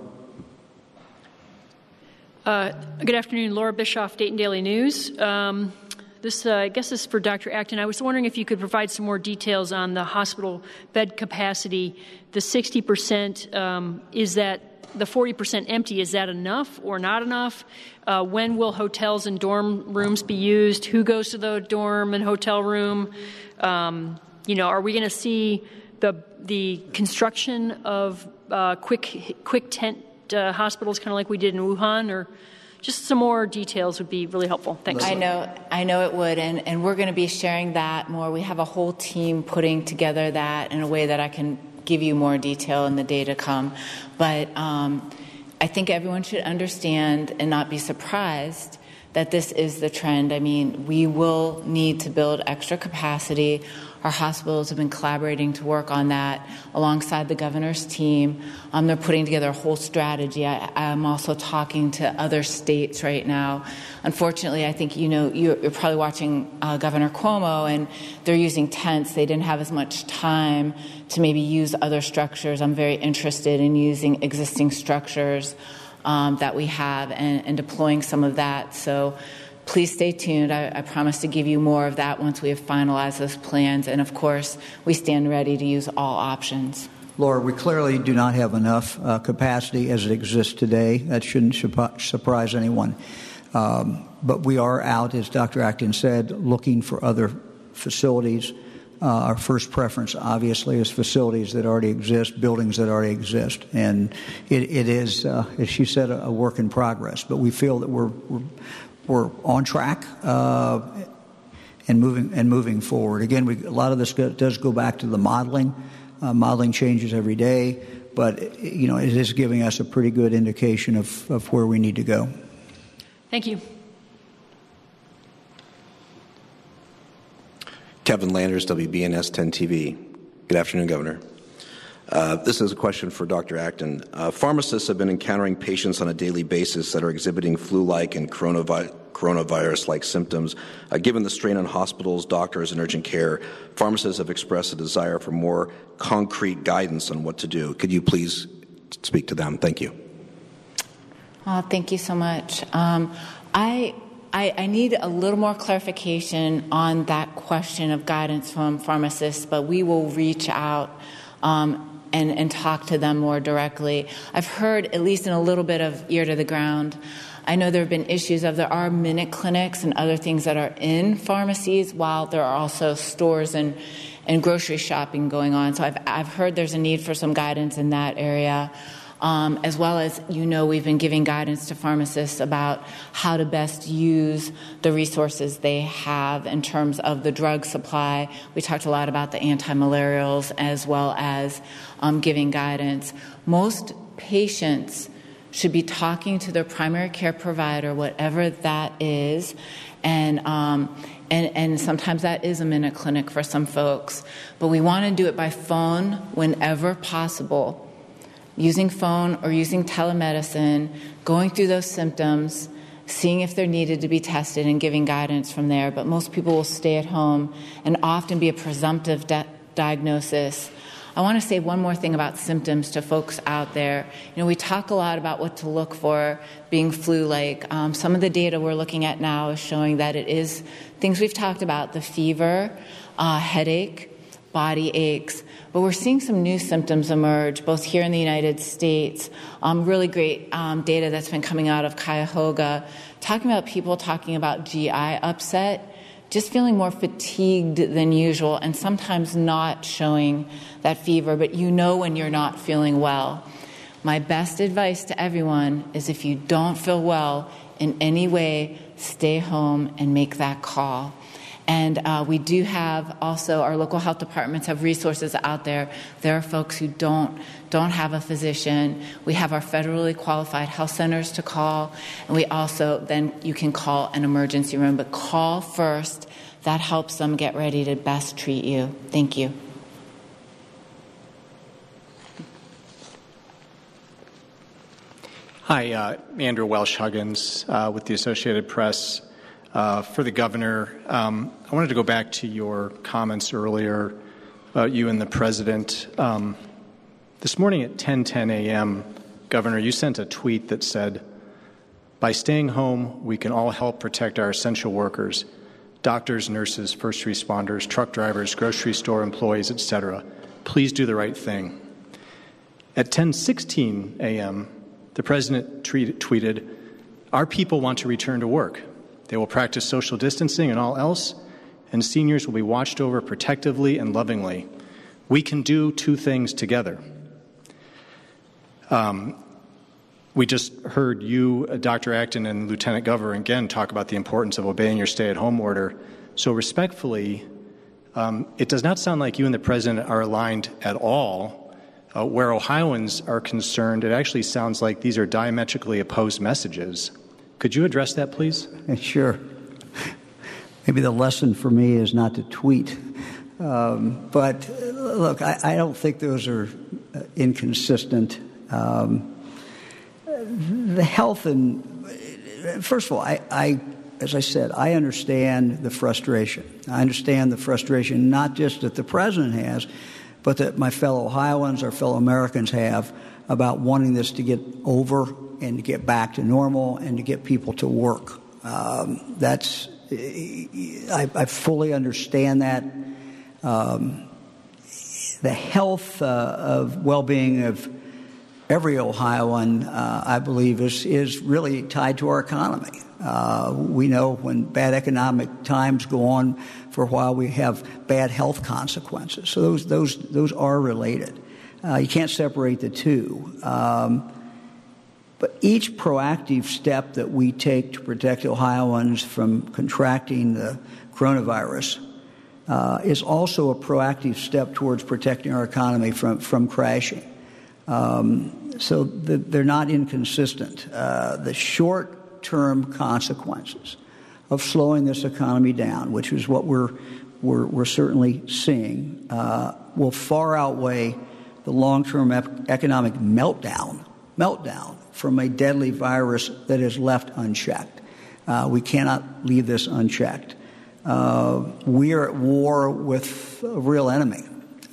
S14: Good afternoon, Laura Bischoff, Dayton Daily News. I guess this is for Dr. Acton. I was wondering if you could provide some more details on the hospital bed capacity. The 60%, is that the 40% empty? Is that enough or not enough? When will hotels and dorm rooms be used? Who goes to the dorm and hotel room? Are we going to see the construction of quick tent hospitals, kind of like we did in Wuhan, or just some more details would be really helpful. Thanks.
S11: I know it would, and we're going to be sharing that more. We have a whole team putting together that in a way that I can give you more detail in the day to come. But I think everyone should understand and not be surprised that this is the trend. I mean, we will need to build extra capacity. Our hospitals have been collaborating to work on that alongside the governor's team. They're putting together a whole strategy. I'm also talking to other states right now. Unfortunately, I think you're probably watching Governor Cuomo, and they're using tents. They didn't have as much time to maybe use other structures. I'm very interested in using existing structures that we have and deploying some of that. So please stay tuned. I promise to give you more of that once we have finalized those plans. And, of course, we stand ready to use all options.
S1: Laura, we clearly do not have enough capacity as it exists today. That shouldn't surprise anyone. But we are out, as Dr. Acton said, looking for other facilities. Our first preference, obviously, is facilities that already exist, buildings that already exist. And it is, as she said, a work in progress. But we feel that we're on track and moving forward. Again, a lot of this does go back to the modeling. Modeling changes every day, but it is giving us a pretty good indication of where we need to go.
S14: Thank you.
S15: Kevin Landers, WBNS 10 TV. Good afternoon, Governor. This is a question for Dr. Acton. Pharmacists have been encountering patients on a daily basis that are exhibiting flu-like and coronavirus-like symptoms. Given the strain on hospitals, doctors, and urgent care, pharmacists have expressed a desire for more concrete guidance on what to do. Could you please speak to them? Thank you.
S11: Thank you so much. I need a little more clarification on that question of guidance from pharmacists, but we will reach out and talk to them more directly. I've heard, at least in a little bit of ear to the ground, I know there have been issues there are minute clinics and other things that are in pharmacies, while there are also stores and grocery shopping going on. So I've heard there's a need for some guidance in that area. As well as, we've been giving guidance to pharmacists about how to best use the resources they have in terms of the drug supply. We talked a lot about the anti-malarials as well as giving guidance. Most patients should be talking to their primary care provider, whatever that is, and sometimes that is a minute clinic for some folks. But we want to do it by phone whenever possible. Using phone or using telemedicine, going through those symptoms, seeing if they're needed to be tested and giving guidance from there. But most people will stay at home and often be a presumptive diagnosis. I want to say one more thing about symptoms to folks out there. We talk a lot about what to look for being flu-like. Some of the data we're looking at now is showing that it is things we've talked about, the fever, headache, body aches. But we're seeing some new symptoms emerge, both here in the United States. Really great data that's been coming out of Cuyahoga, talking about people talking about GI upset, just feeling more fatigued than usual, and sometimes not showing that fever, but when you're not feeling well. My best advice to everyone is if you don't feel well in any way, stay home and make that call. And we do have also, our local health departments have resources out there. There are folks who don't have a physician. We have our federally qualified health centers to call. And we also, then you can call an emergency room. But call first. That helps them get ready to best treat you. Thank you.
S16: Hi, Andrew Welsh-Huggins with the Associated Press. For the governor, I wanted to go back to your comments earlier about you and the president. This morning at 10:10 a.m., Governor, you sent a tweet that said, "By staying home, we can all help protect our essential workers, doctors, nurses, first responders, truck drivers, grocery store employees, etc. Please do the right thing." At 10:16 a.m., the president tweeted, "Our people want to return to work. They will practice social distancing and all else, and seniors will be watched over protectively and lovingly. We can do two things together." We just heard you, Dr. Acton, and Lieutenant Governor again talk about the importance of obeying your stay-at-home order. So respectfully, it does not sound like you and the president are aligned at all. Where Ohioans are concerned, it actually sounds like these are diametrically opposed messages. Could you address that, please?
S1: Sure. Maybe the lesson for me is not to tweet. But look, I don't think those are inconsistent. The health and, first of all, as I said, I understand the frustration. I understand the frustration not just that the president has, but that my fellow Ohioans, our fellow Americans have about wanting this to get over and to get back to normal and to get people to work. I fully understand that. The health of well-being of every Ohioan, I believe, is really tied to our economy. We know when bad economic times go on for a while, we have bad health consequences. So those are related. You can't separate the two. But each proactive step that we take to protect Ohioans from contracting the coronavirus is also a proactive step towards protecting our economy from crashing. So they're not inconsistent. The short-term consequences of slowing this economy down, which is what we're certainly seeing, will far outweigh the long-term economic meltdown from a deadly virus that is left unchecked. We cannot leave this unchecked. We are at war with a real enemy.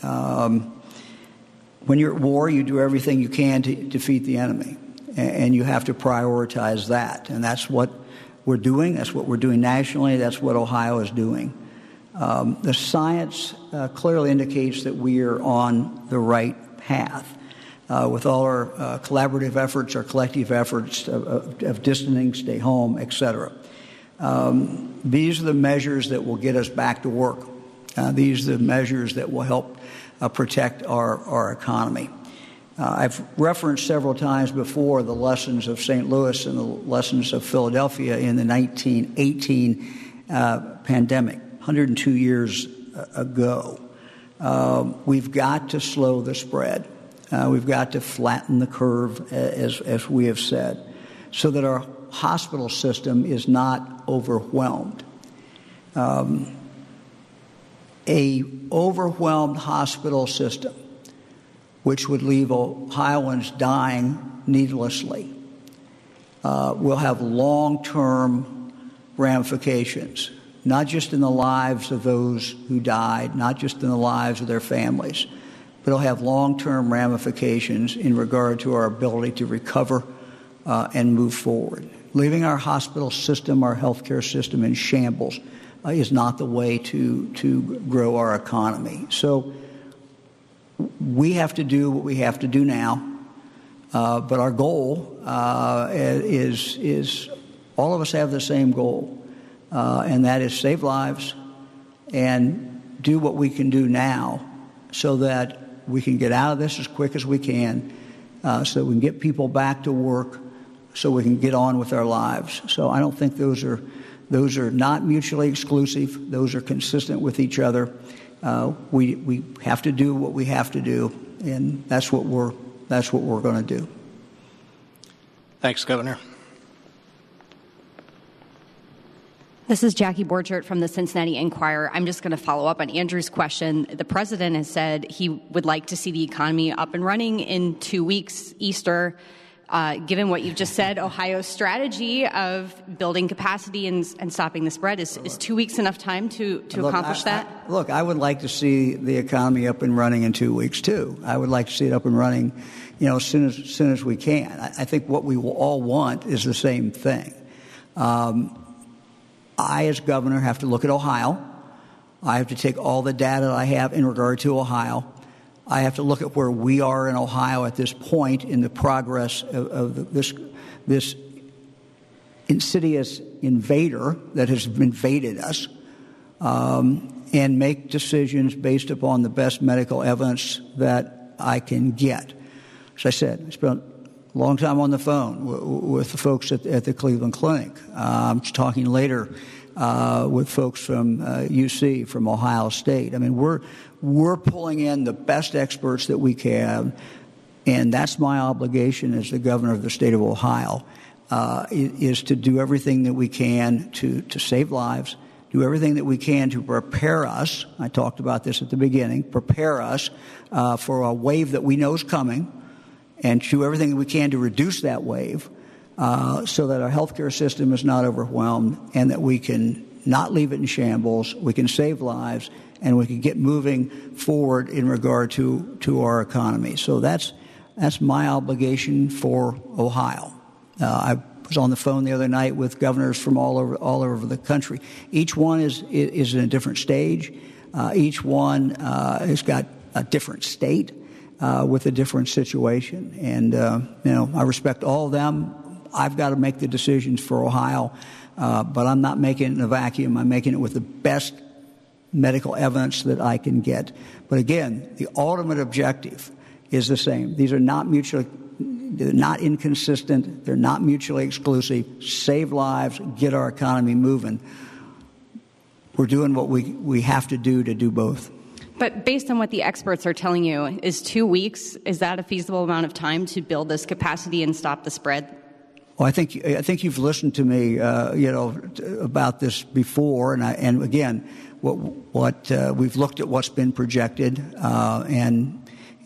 S1: When you're at war, you do everything you can to defeat the enemy, and you have to prioritize that. And that's what we're doing. That's what we're doing nationally. That's what Ohio is doing. The science clearly indicates that we are on the right path. With all our collaborative efforts, our collective efforts of distancing, stay home, et cetera. These are the measures that will get us back to work. These are the measures that will help protect our economy. I've referenced several times before the lessons of St. Louis and the lessons of Philadelphia in the 1918 pandemic, 102 years ago. We've got to slow the spread. We've got to flatten the curve, as we have said, so that our hospital system is not overwhelmed. A overwhelmed hospital system, which would leave Ohioans dying needlessly, will have long-term ramifications, not just in the lives of those who died, not just in the lives of their families, but it'll have long-term ramifications in regard to our ability to recover and move forward. Leaving our hospital system, our healthcare system in shambles is not the way to grow our economy. So we have to do what we have to do now, but our goal is all of us have the same goal, and that is save lives and do what we can do now so that we can get out of this as quick as we can, so that we can get people back to work, so we can get on with our lives. So I don't think those are not mutually exclusive. Those are consistent with each other. We have to do what we have to do, and that's what we're going to do.
S16: Thanks, Governor.
S17: This is Jackie Borchert from the Cincinnati Enquirer. I'm just going to follow up on Andrew's question. The president has said he would like to see the economy up and running in 2 weeks, Easter. given what you've just said, Ohio's strategy of building capacity and stopping the spread, is 2 weeks enough time to accomplish that?
S1: I would like to see the economy up and running in 2 weeks, too. I would like to see it up and running, as soon as we can. I think what we will all want is the same thing. I, as governor, have to look at Ohio. I have to take all the data that I have in regard to Ohio. I have to look at where we are in Ohio at this point in the progress of this insidious invader that has invaded us, and make decisions based upon the best medical evidence that I can get. As I said, I spent a long time on the phone with the folks at the Cleveland Clinic. I'm talking later with folks from UC, from Ohio State. I mean, we're pulling in the best experts that we can, and that's my obligation as the governor of the state of Ohio, is to do everything that we can to save lives, do everything that we can to prepare us. I talked about this at the beginning, prepare us for a wave that we know is coming, and do everything that we can to reduce that wave so that our healthcare system is not overwhelmed and that we can not leave it in shambles, we can save lives, and we can get moving forward in regard to our economy. So that's my obligation for Ohio. I was on the phone the other night with governors from all over the country. Each one is in a different stage. Each one has got a different state with a different situation. And, I respect all of them. I've got to make the decisions for Ohio, but I'm not making it in a vacuum. I'm making it with the best medical evidence that I can get. But again, the ultimate objective is the same. These are they're not inconsistent. They're not mutually exclusive. Save lives, get our economy moving. We're doing what we have to do both.
S17: But based on what the experts are telling you, is 2 weeks, is that a feasible amount of time to build this capacity and stop the spread?
S1: Well, I think you've listened to me, about this before, and again, what we've looked at what's been projected, and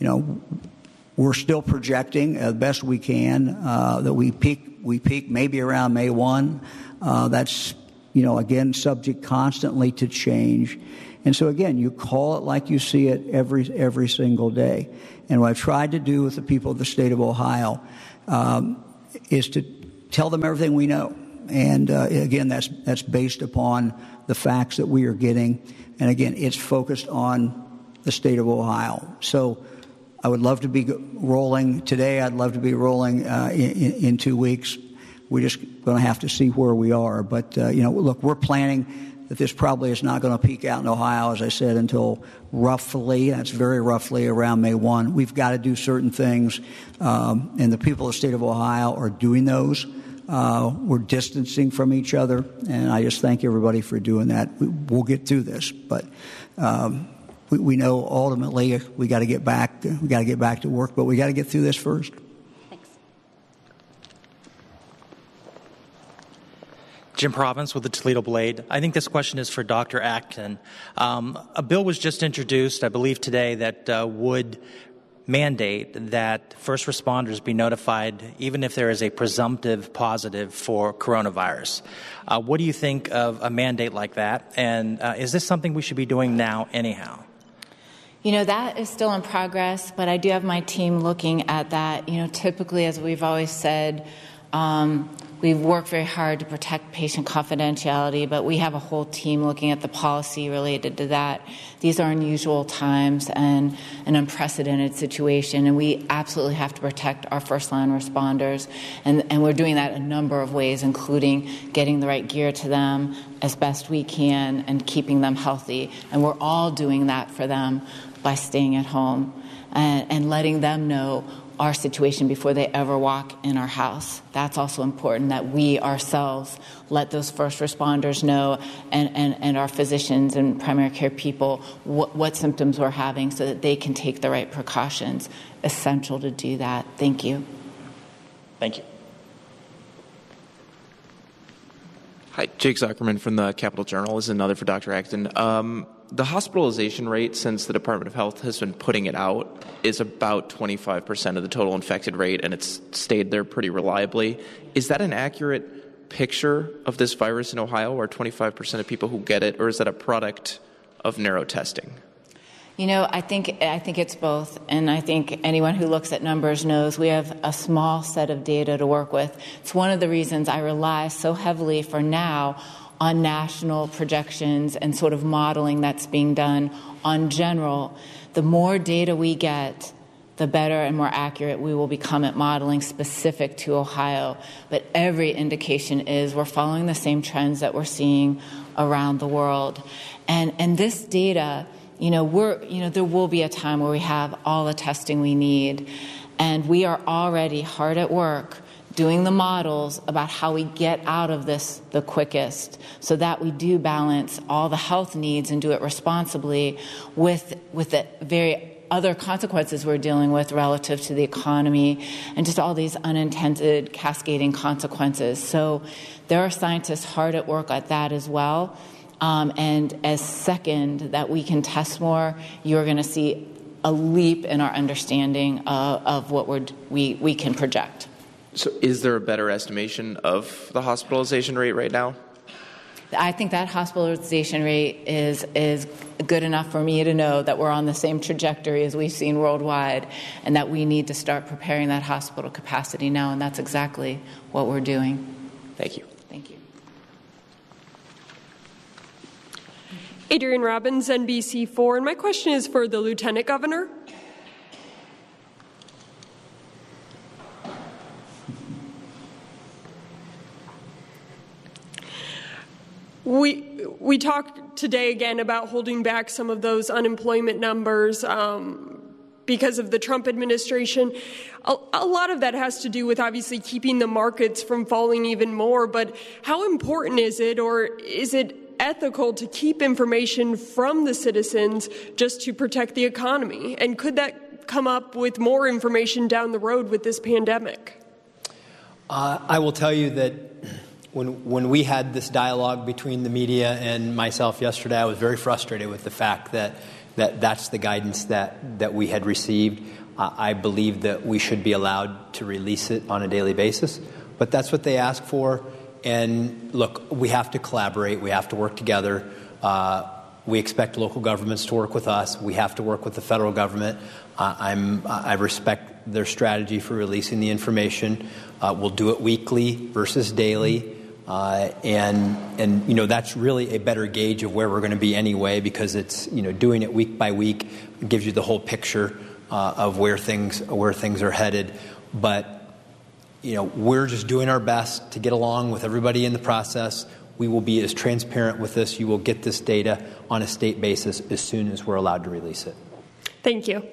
S1: we're still projecting as best we can that we peak maybe around May 1. That's again subject constantly to change, and so again, you call it like you see it every single day. And what I've tried to do with the people of the state of Ohio is to tell them everything we know. And again, that's based upon the facts that we are getting. And again, it's focused on the state of Ohio. So I would love to be rolling today. I'd love to be rolling in 2 weeks. We're just going to have to see where we are. But, look, we're planning that this probably is not going to peak out in Ohio, as I said, until that's very roughly around May 1. We've got to do certain things, and the people of the state of Ohio are doing those. We're distancing from each other, and I just thank everybody for doing that. We'll get through this, but we know ultimately we got to get back to work, but we got to get through this first.
S17: Thanks.
S18: Jim Province with the Toledo Blade. I think this question is for Dr. Acton. A bill was just introduced, I believe today, that would mandate that first responders be notified even if there is a presumptive positive for coronavirus. What do you think of a mandate like that? And is this something we should be doing now anyhow?
S11: That is still in progress, but I do have my team looking at that. Typically, as we've always said, we've worked very hard to protect patient confidentiality, but we have a whole team looking at the policy related to that. These are unusual times and an unprecedented situation, and we absolutely have to protect our first-line responders. And we're doing that a number of ways, including getting the right gear to them as best we can and keeping them healthy. And we're all doing that for them by staying at home and letting them know our situation before they ever walk in our house. That's also important, that we ourselves let those first responders know and our physicians and primary care people what symptoms we're having so that they can take the right precautions. Essential to do that. Thank you.
S18: Thank you.
S19: Hi, Jake Zuckerman from the Capital Journal. This is another for Dr. Acton. The hospitalization rate, since the Department of Health has been putting it out, is about 25% of the total infected rate, and it's stayed there pretty reliably. Is that an accurate picture of this virus in Ohio, or 25% of people who get it, or is that a product of narrow testing?
S11: You know, I think it's both, and I think anyone who looks at numbers knows we have a small set of data to work with. It's one of the reasons I rely so heavily for now on national projections and sort of modeling that's being done on general. The more data we get, the better and more accurate we will become at modeling specific to Ohio. But every indication is we're following the same trends that we're seeing around the world. And this data, there will be a time where we have all the testing we need. And we are already hard at work doing the models about how we get out of this the quickest so that we do balance all the health needs and do it responsibly with the very other consequences we're dealing with relative to the economy and just all these unintended cascading consequences. So there are scientists hard at work at that as well. And as second that we can test more, you're going to see a leap in our understanding of what we can project.
S19: So is there a better estimation of the hospitalization rate right now?
S11: I think that hospitalization rate is good enough for me to know that we're on the same trajectory as we've seen worldwide and that we need to start preparing that hospital capacity now, and that's exactly what we're doing.
S19: Thank you.
S11: Thank you.
S20: Adrienne Robbins, NBC4, and my question is for the Lieutenant Governor. We talked today again about holding back some of those unemployment numbers because of the Trump administration. A lot of that has to do with obviously keeping the markets from falling even more, but how important is it, or is it ethical to keep information from the citizens just to protect the economy? And could that come up with more information down the road with this pandemic?
S12: I will tell you that when we had this dialogue between the media and myself yesterday, I was very frustrated with the fact that that's the guidance that we had received. I believe that we should be allowed to release it on a daily basis, but that's what they asked for. And look, we have to collaborate. We have to work together. We expect local governments to work with us. We have to work with the federal government. I respect their strategy for releasing the information. We'll do it weekly versus daily. And that's really a better gauge of where we're going to be anyway, because it's, doing it week by week gives you the whole picture of where things are headed. But, we're just doing our best to get along with everybody in the process. We will be as transparent with this. You will get this data on a state basis as soon as we're allowed to release it.
S20: Thank you.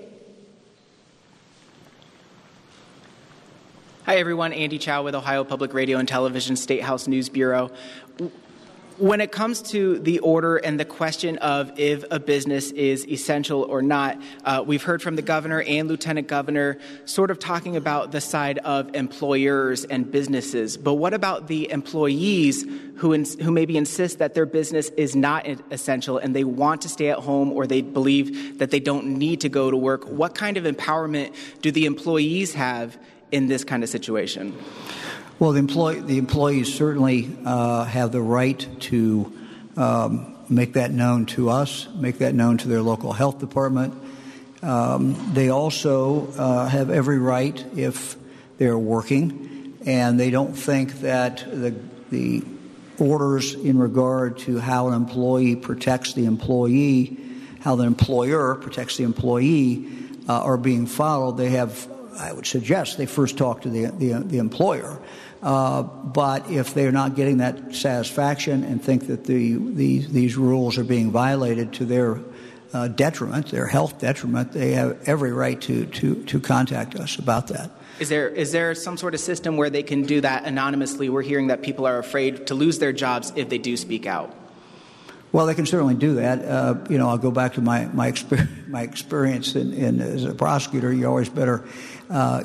S21: Hi, everyone. Andy Chow with Ohio Public Radio and Television State House News Bureau. When it comes to the order and the question of if a business is essential or not, we've heard from the governor and lieutenant governor sort of talking about the side of employers and businesses. But what about the employees who maybe insist that their business is not essential and they want to stay at home, or they believe that they don't need to go to work? What kind of empowerment do the employees have in this kind of situation?
S1: Well, the employees certainly have the right to make that known to us, make that known to their local health department. They also have every right, if they're working and they don't think that the orders in regard to how an employee protects the employee, how the employer protects the employee, are being followed, they have, I would suggest, they first talk to the employer. But if they're not getting that satisfaction and think that these rules are being violated to their detriment, their health detriment, they have every right to contact us about that.
S21: Is there some sort of system where they can do that anonymously? We're hearing that people are afraid to lose their jobs if they do speak out.
S1: Well, they can certainly do that. I'll go back to my experience as a prosecutor. You're always better,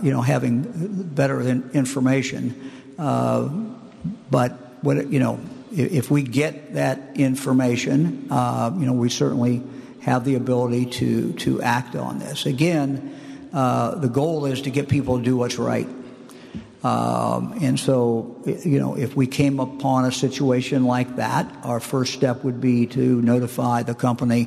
S1: having better information. But if we get that information, we certainly have the ability to act on this. Again, the goal is to get people to do what's right. And so, if we came upon a situation like that, our first step would be to notify the company,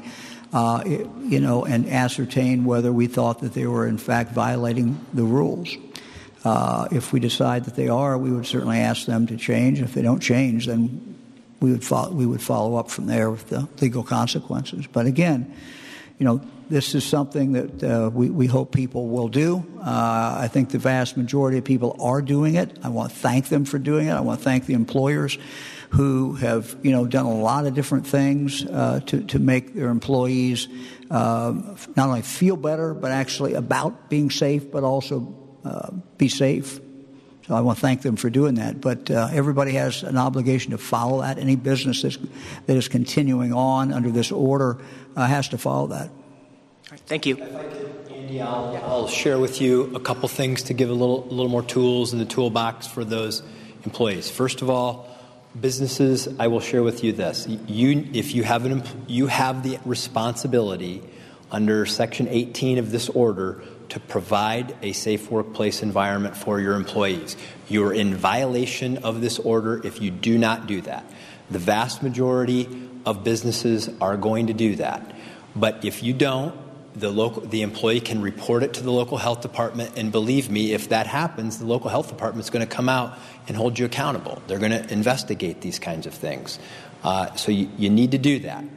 S1: and ascertain whether we thought that they were in fact violating the rules. If we decide that they are, we would certainly ask them to change. If they don't change, then we would follow up from there with the legal consequences. But again, this is something that we hope people will do. I think the vast majority of people are doing it. I want to thank them for doing it. I want to thank the employers who have, done a lot of different things to make their employees not only feel better, but actually about being safe, but also be safe. So I want to thank them for doing that. But everybody has an obligation to follow that. Any business that is continuing on under this order has to follow that.
S21: Thank you.
S12: If I could, Andy, I'll share with you a couple things to give a little more tools in the toolbox for those employees. First of all, businesses, I will share with you this. If you have the responsibility under Section 18 of this order to provide a safe workplace environment for your employees. You are in violation of this order if you do not do that. The vast majority of businesses are going to do that. But if you don't, the employee can report it to the local health department, and believe me, if that happens, the local health department is going to come out and hold you accountable. They're going to investigate these kinds of things. So you need to do that.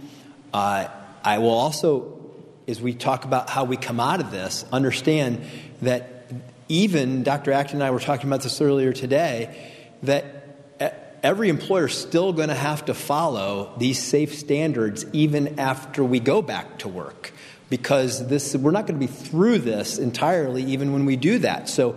S12: I will also, as we talk about how we come out of this, understand that even Dr. Acton and I were talking about this earlier today, that every employer is still going to have to follow these safe standards even after we go back to work, because we're not going to be through this entirely even when we do that. So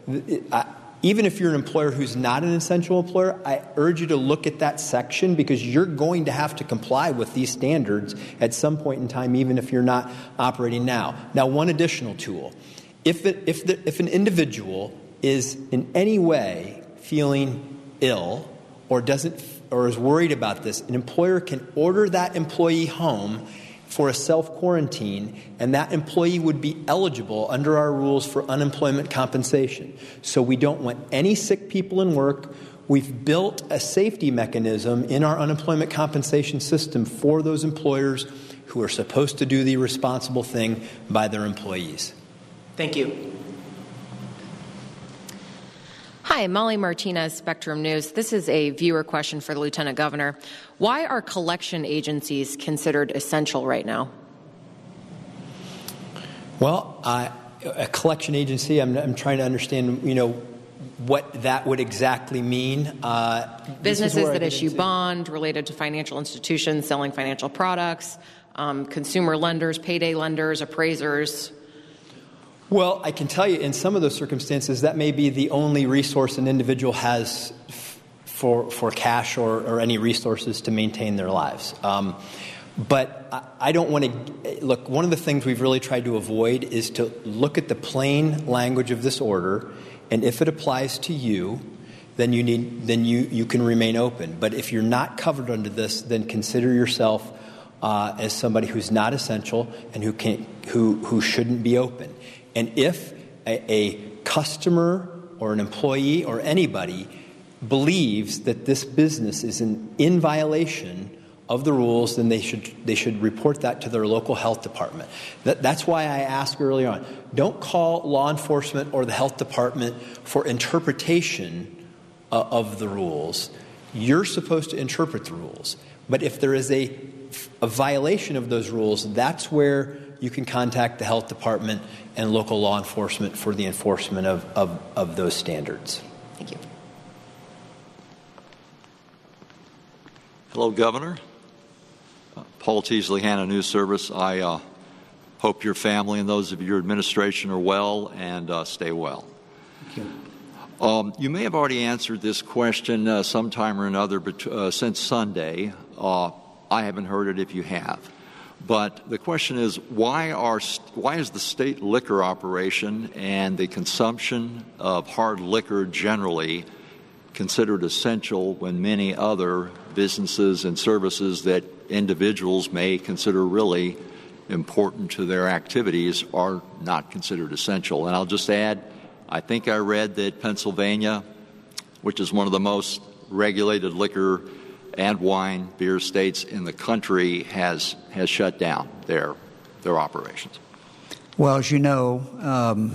S12: even if you're an employer who's not an essential employer, I urge you to look at that section, because you're going to have to comply with these standards at some point in time, even if you're not operating now. Now, one additional tool. If an individual is in any way feeling ill or is worried about this, an employer can order that employee home for a self-quarantine, and that employee would be eligible under our rules for unemployment compensation. So we don't want any sick people in work. We've built a safety mechanism in our unemployment compensation system for those employers who are supposed to do the responsible thing by their employees.
S21: Thank you.
S3: Hi, Molly Martinez, Spectrum News. This is a viewer question for the Lieutenant Governor. Why are collection agencies considered essential right now?
S12: Well, a collection agency, I'm trying to understand, what that would exactly mean.
S3: Businesses that issue bond related to financial institutions selling financial products, consumer lenders, payday lenders, appraisers.
S12: Well, I can tell you in some of those circumstances that may be the only resource an individual has for cash or any resources to maintain their lives. But I don't want to look. One of the things we've really tried to avoid is to look at the plain language of this order, and if it applies to you, then you can remain open. But if you're not covered under this, then consider yourself as somebody who's not essential and who shouldn't be open. And if a customer or an employee or anybody believes that this business is in violation of the rules, then they should report that to their local health department. That's why I asked earlier on, don't call law enforcement or the health department for interpretation of the rules. You're supposed to interpret the rules. But if there is a violation of those rules, that's where you can contact the health department and local law enforcement for the enforcement of those standards.
S3: Thank you.
S22: Hello, Governor. Paul Teasley, Hannah News Service. I hope your family and those of your administration are well and stay well.
S1: Thank you.
S22: You may have already answered this question sometime or another, but since Sunday, I haven't heard it if you have. But the question is, why is the state liquor operation and the consumption of hard liquor generally considered essential when many other businesses and services that individuals may consider really important to their activities are not considered essential. And I'll just add, I think I read that Pennsylvania, which is one of the most regulated liquor and wine beer states in the country, has shut down their operations.
S1: Well, as you know,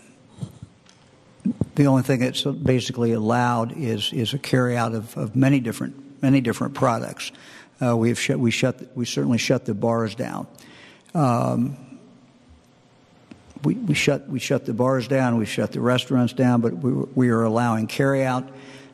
S1: the only thing that's basically allowed is a carryout of many different products. We certainly shut the bars down. We shut the bars down. We shut the restaurants down, but we are allowing carryout.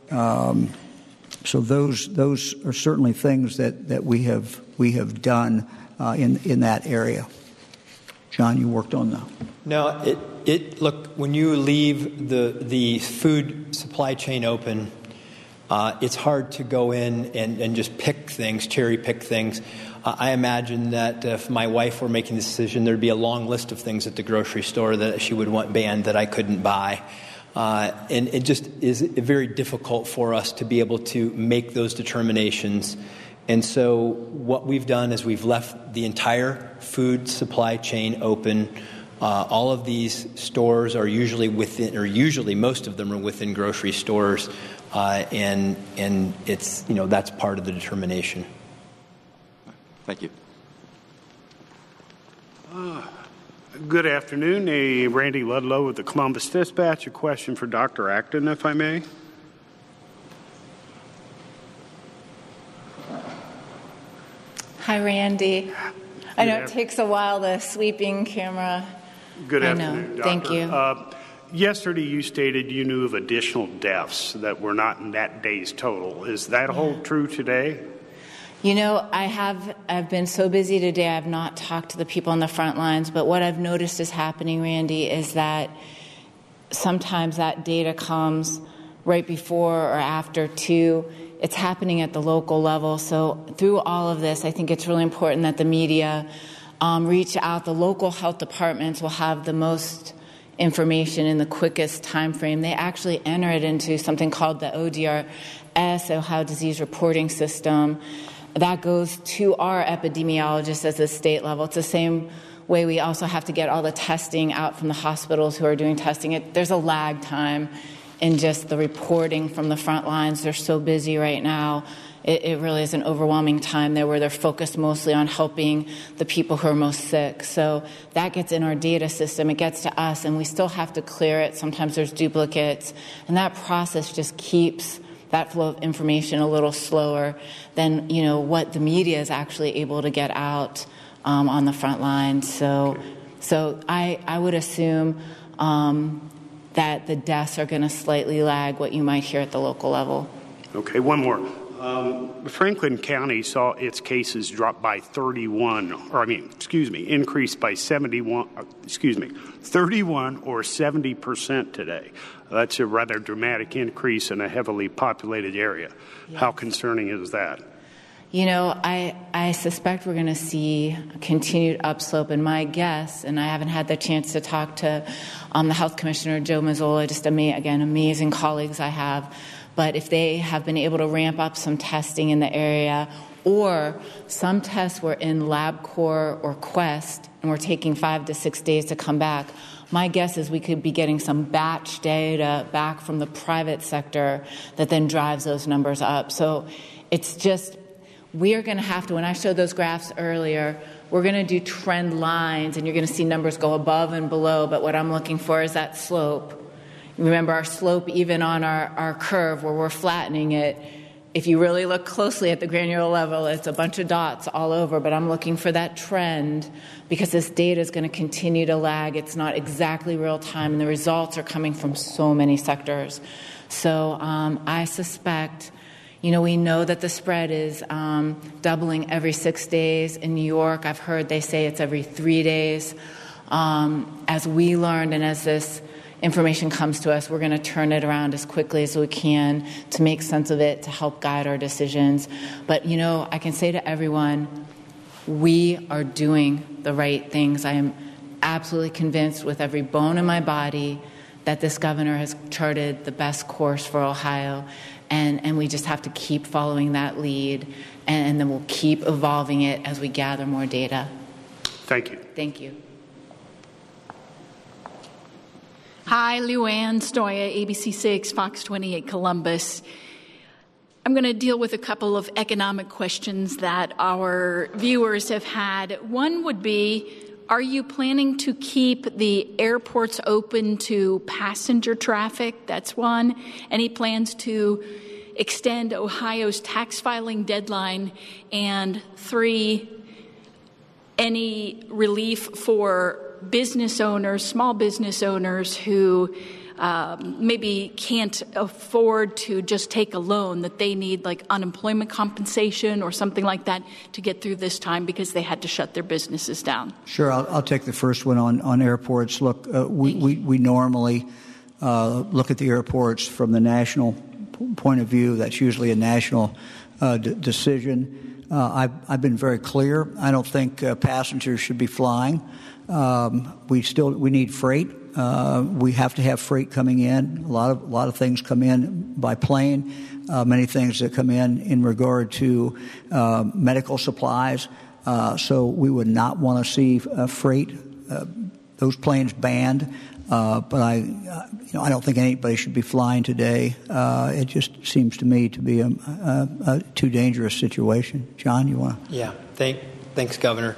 S1: So those are certainly things that we have done in that area. John, you worked on that.
S12: No, look, when you leave the food supply chain open, it's hard to go in and just cherry pick things. I imagine that if my wife were making the decision, there'd be a long list of things at the grocery store that she would want banned that I couldn't buy. And it just is very difficult for us to be able to make those determinations. And so what we've done is we've left the entire food supply chain open. All of these stores are usually most of them are within grocery stores, and it's that's part of the determination.
S22: Thank you.
S7: Good afternoon. Randy Ludlow with the Columbus Dispatch. A question for Dr. Acton, if I may.
S11: Hi, Randy. I know it takes a while, the sweeping camera.
S7: Good afternoon, Doctor.
S11: Thank you.
S7: Yesterday you stated you knew of additional deaths that were not in that day's total. Is that hold true today?
S11: I've been so busy today, I've not talked to the people on the front lines, but what I've noticed is happening, Randy, is that sometimes that data comes right before or after too. It's happening at the local level. So through all of this, I think it's really important that the media reach out. The local health departments will have the most information in the quickest time frame. They actually enter it into something called the ODRS, Ohio Disease Reporting System. That goes to our epidemiologists at the state level. It's the same way we also have to get all the testing out from the hospitals who are doing testing. There's a lag time in just the reporting from the front lines. They're so busy right now. It really is an overwhelming time there where they're focused mostly on helping the people who are most sick. So that gets in our data system. It gets to us, and we still have to clear it. Sometimes there's duplicates. And that process just keeps that flow of information a little slower than, what the media is actually able to get out on the front line. So I would assume that the deaths are going to slightly lag what you might hear at the local level.
S7: Okay, one more. Franklin County saw its cases drop by increased by 31 or 70% today. That's a rather dramatic increase in a heavily populated area. Yes. How concerning is that?
S11: I suspect we're going to see a continued upslope, and my guess, and I haven't had the chance to talk to the health commissioner, Joe Mazzola, just amazing colleagues I have, but if they have been able to ramp up some testing in the area, or some tests were in LabCorp or Quest and we're taking 5 to 6 days to come back, my guess is we could be getting some batch data back from the private sector that then drives those numbers up. So it's just, we are going to have to, when I showed those graphs earlier, we're going to do trend lines, and you're going to see numbers go above and below, but what I'm looking for is that slope. Remember, our slope, even on our curve where we're flattening it, if you really look closely at the granular level, it's a bunch of dots all over, but I'm looking for that trend because this data is going to continue to lag. It's not exactly real time, and the results are coming from so many sectors. So I suspect, we know that the spread is doubling every 6 days. In New York, I've heard they say it's every 3 days. As we learned and as this information comes to us, we're going to turn it around as quickly as we can to make sense of it, to help guide our decisions. But, I can say to everyone, we are doing the right things. I am absolutely convinced with every bone in my body that this governor has charted the best course for Ohio, and we just have to keep following that lead, and then we'll keep evolving it as we gather more data.
S7: Thank you.
S11: Thank you.
S2: Hi, Luann Stoya, ABC6, Fox 28, Columbus. I'm going to deal with a couple of economic questions that our viewers have had. One would be, are you planning to keep the airports open to passenger traffic? That's one. Any plans to extend Ohio's tax filing deadline? And 3, any relief for business owners, small business owners who maybe can't afford to just take a loan, that they need like unemployment compensation or something like that to get through this time because they had to shut their businesses down?
S1: Sure, I'll take the first one on airports. Look, we normally look at the airports from the national point of view. That's usually a national decision. I've been very clear. I don't think passengers should be flying. We need freight. We have to have freight coming in. A lot of things come in by plane. Many things that come in regard to medical supplies. So we would not want to see freight, those planes banned. But I don't think anybody should be flying today. It just seems to me to be a too dangerous situation. John, you want to?
S12: Yeah. Thanks, Governor.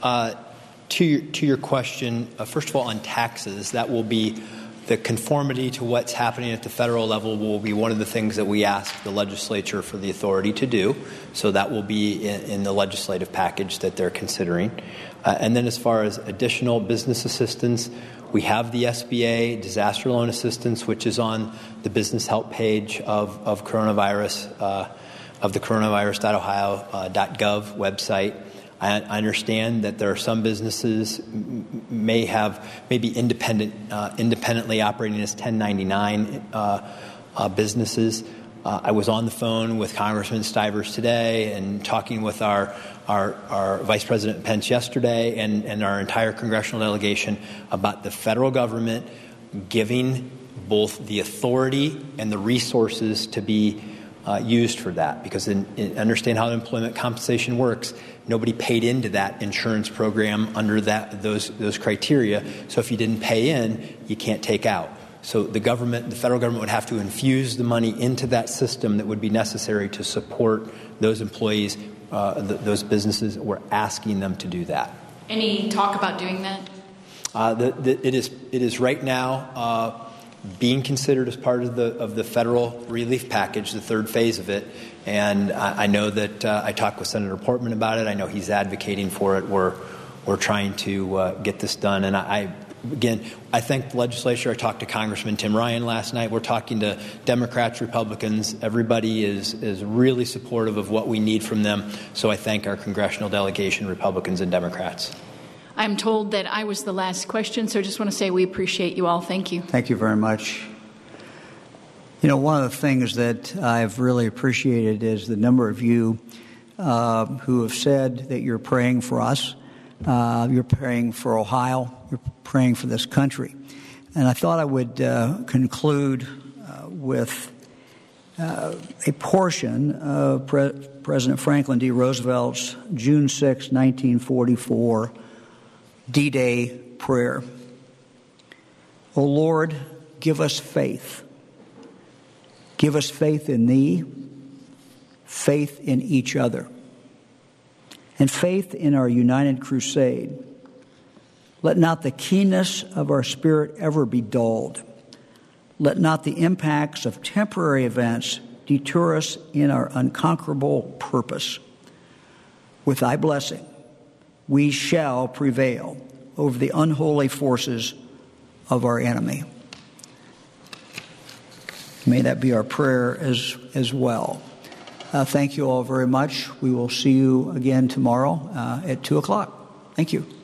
S12: To your question, first of all, on taxes, that will be the conformity to what's happening at the federal level will be one of the things that we ask the legislature for the authority to do. So that will be in the legislative package that they're considering. And then as far as additional business assistance, we have the SBA disaster loan assistance, which is on the business help page of coronavirus, of the coronavirus.ohio.gov website. I understand that there are some businesses may be independently operating as 1099 businesses. I was on the phone with Congressman Stivers today and talking with our Vice President Pence yesterday and our entire congressional delegation about the federal government giving both the authority and the resources to be used for that, because understand how employment compensation works. Nobody paid into that insurance program under those criteria. So if you didn't pay in, you can't take out. So the federal government would have to infuse the money into that system that would be necessary to support those employees, those businesses. We're asking them to do that.
S2: Any talk about doing that?
S12: It is right now being considered as part of the federal relief package, the third phase of it. And I know that I talked with Senator Portman about it. I know he's advocating for it. We're trying to get this done. And I thank the legislature. I talked to Congressman Tim Ryan last night. We're talking to Democrats, Republicans. Everybody is really supportive of what we need from them. So I thank our congressional delegation, Republicans and Democrats.
S2: I'm told that I was the last question, so I just want to say we appreciate you all. Thank you.
S1: Thank you very much. One of the things that I've really appreciated is the number of you who have said that you're praying for us, you're praying for Ohio, you're praying for this country. And I thought I would conclude with a portion of President Franklin D. Roosevelt's June 6, 1944, D-Day prayer. O Lord, give us faith. Give us faith in Thee, faith in each other, and faith in our united crusade. Let not the keenness of our spirit ever be dulled. Let not the impacts of temporary events deter us in our unconquerable purpose. With Thy blessing, we shall prevail over the unholy forces of our enemy. May that be our prayer as well. Thank you all very much. We will see you again tomorrow at 2 o'clock. Thank you.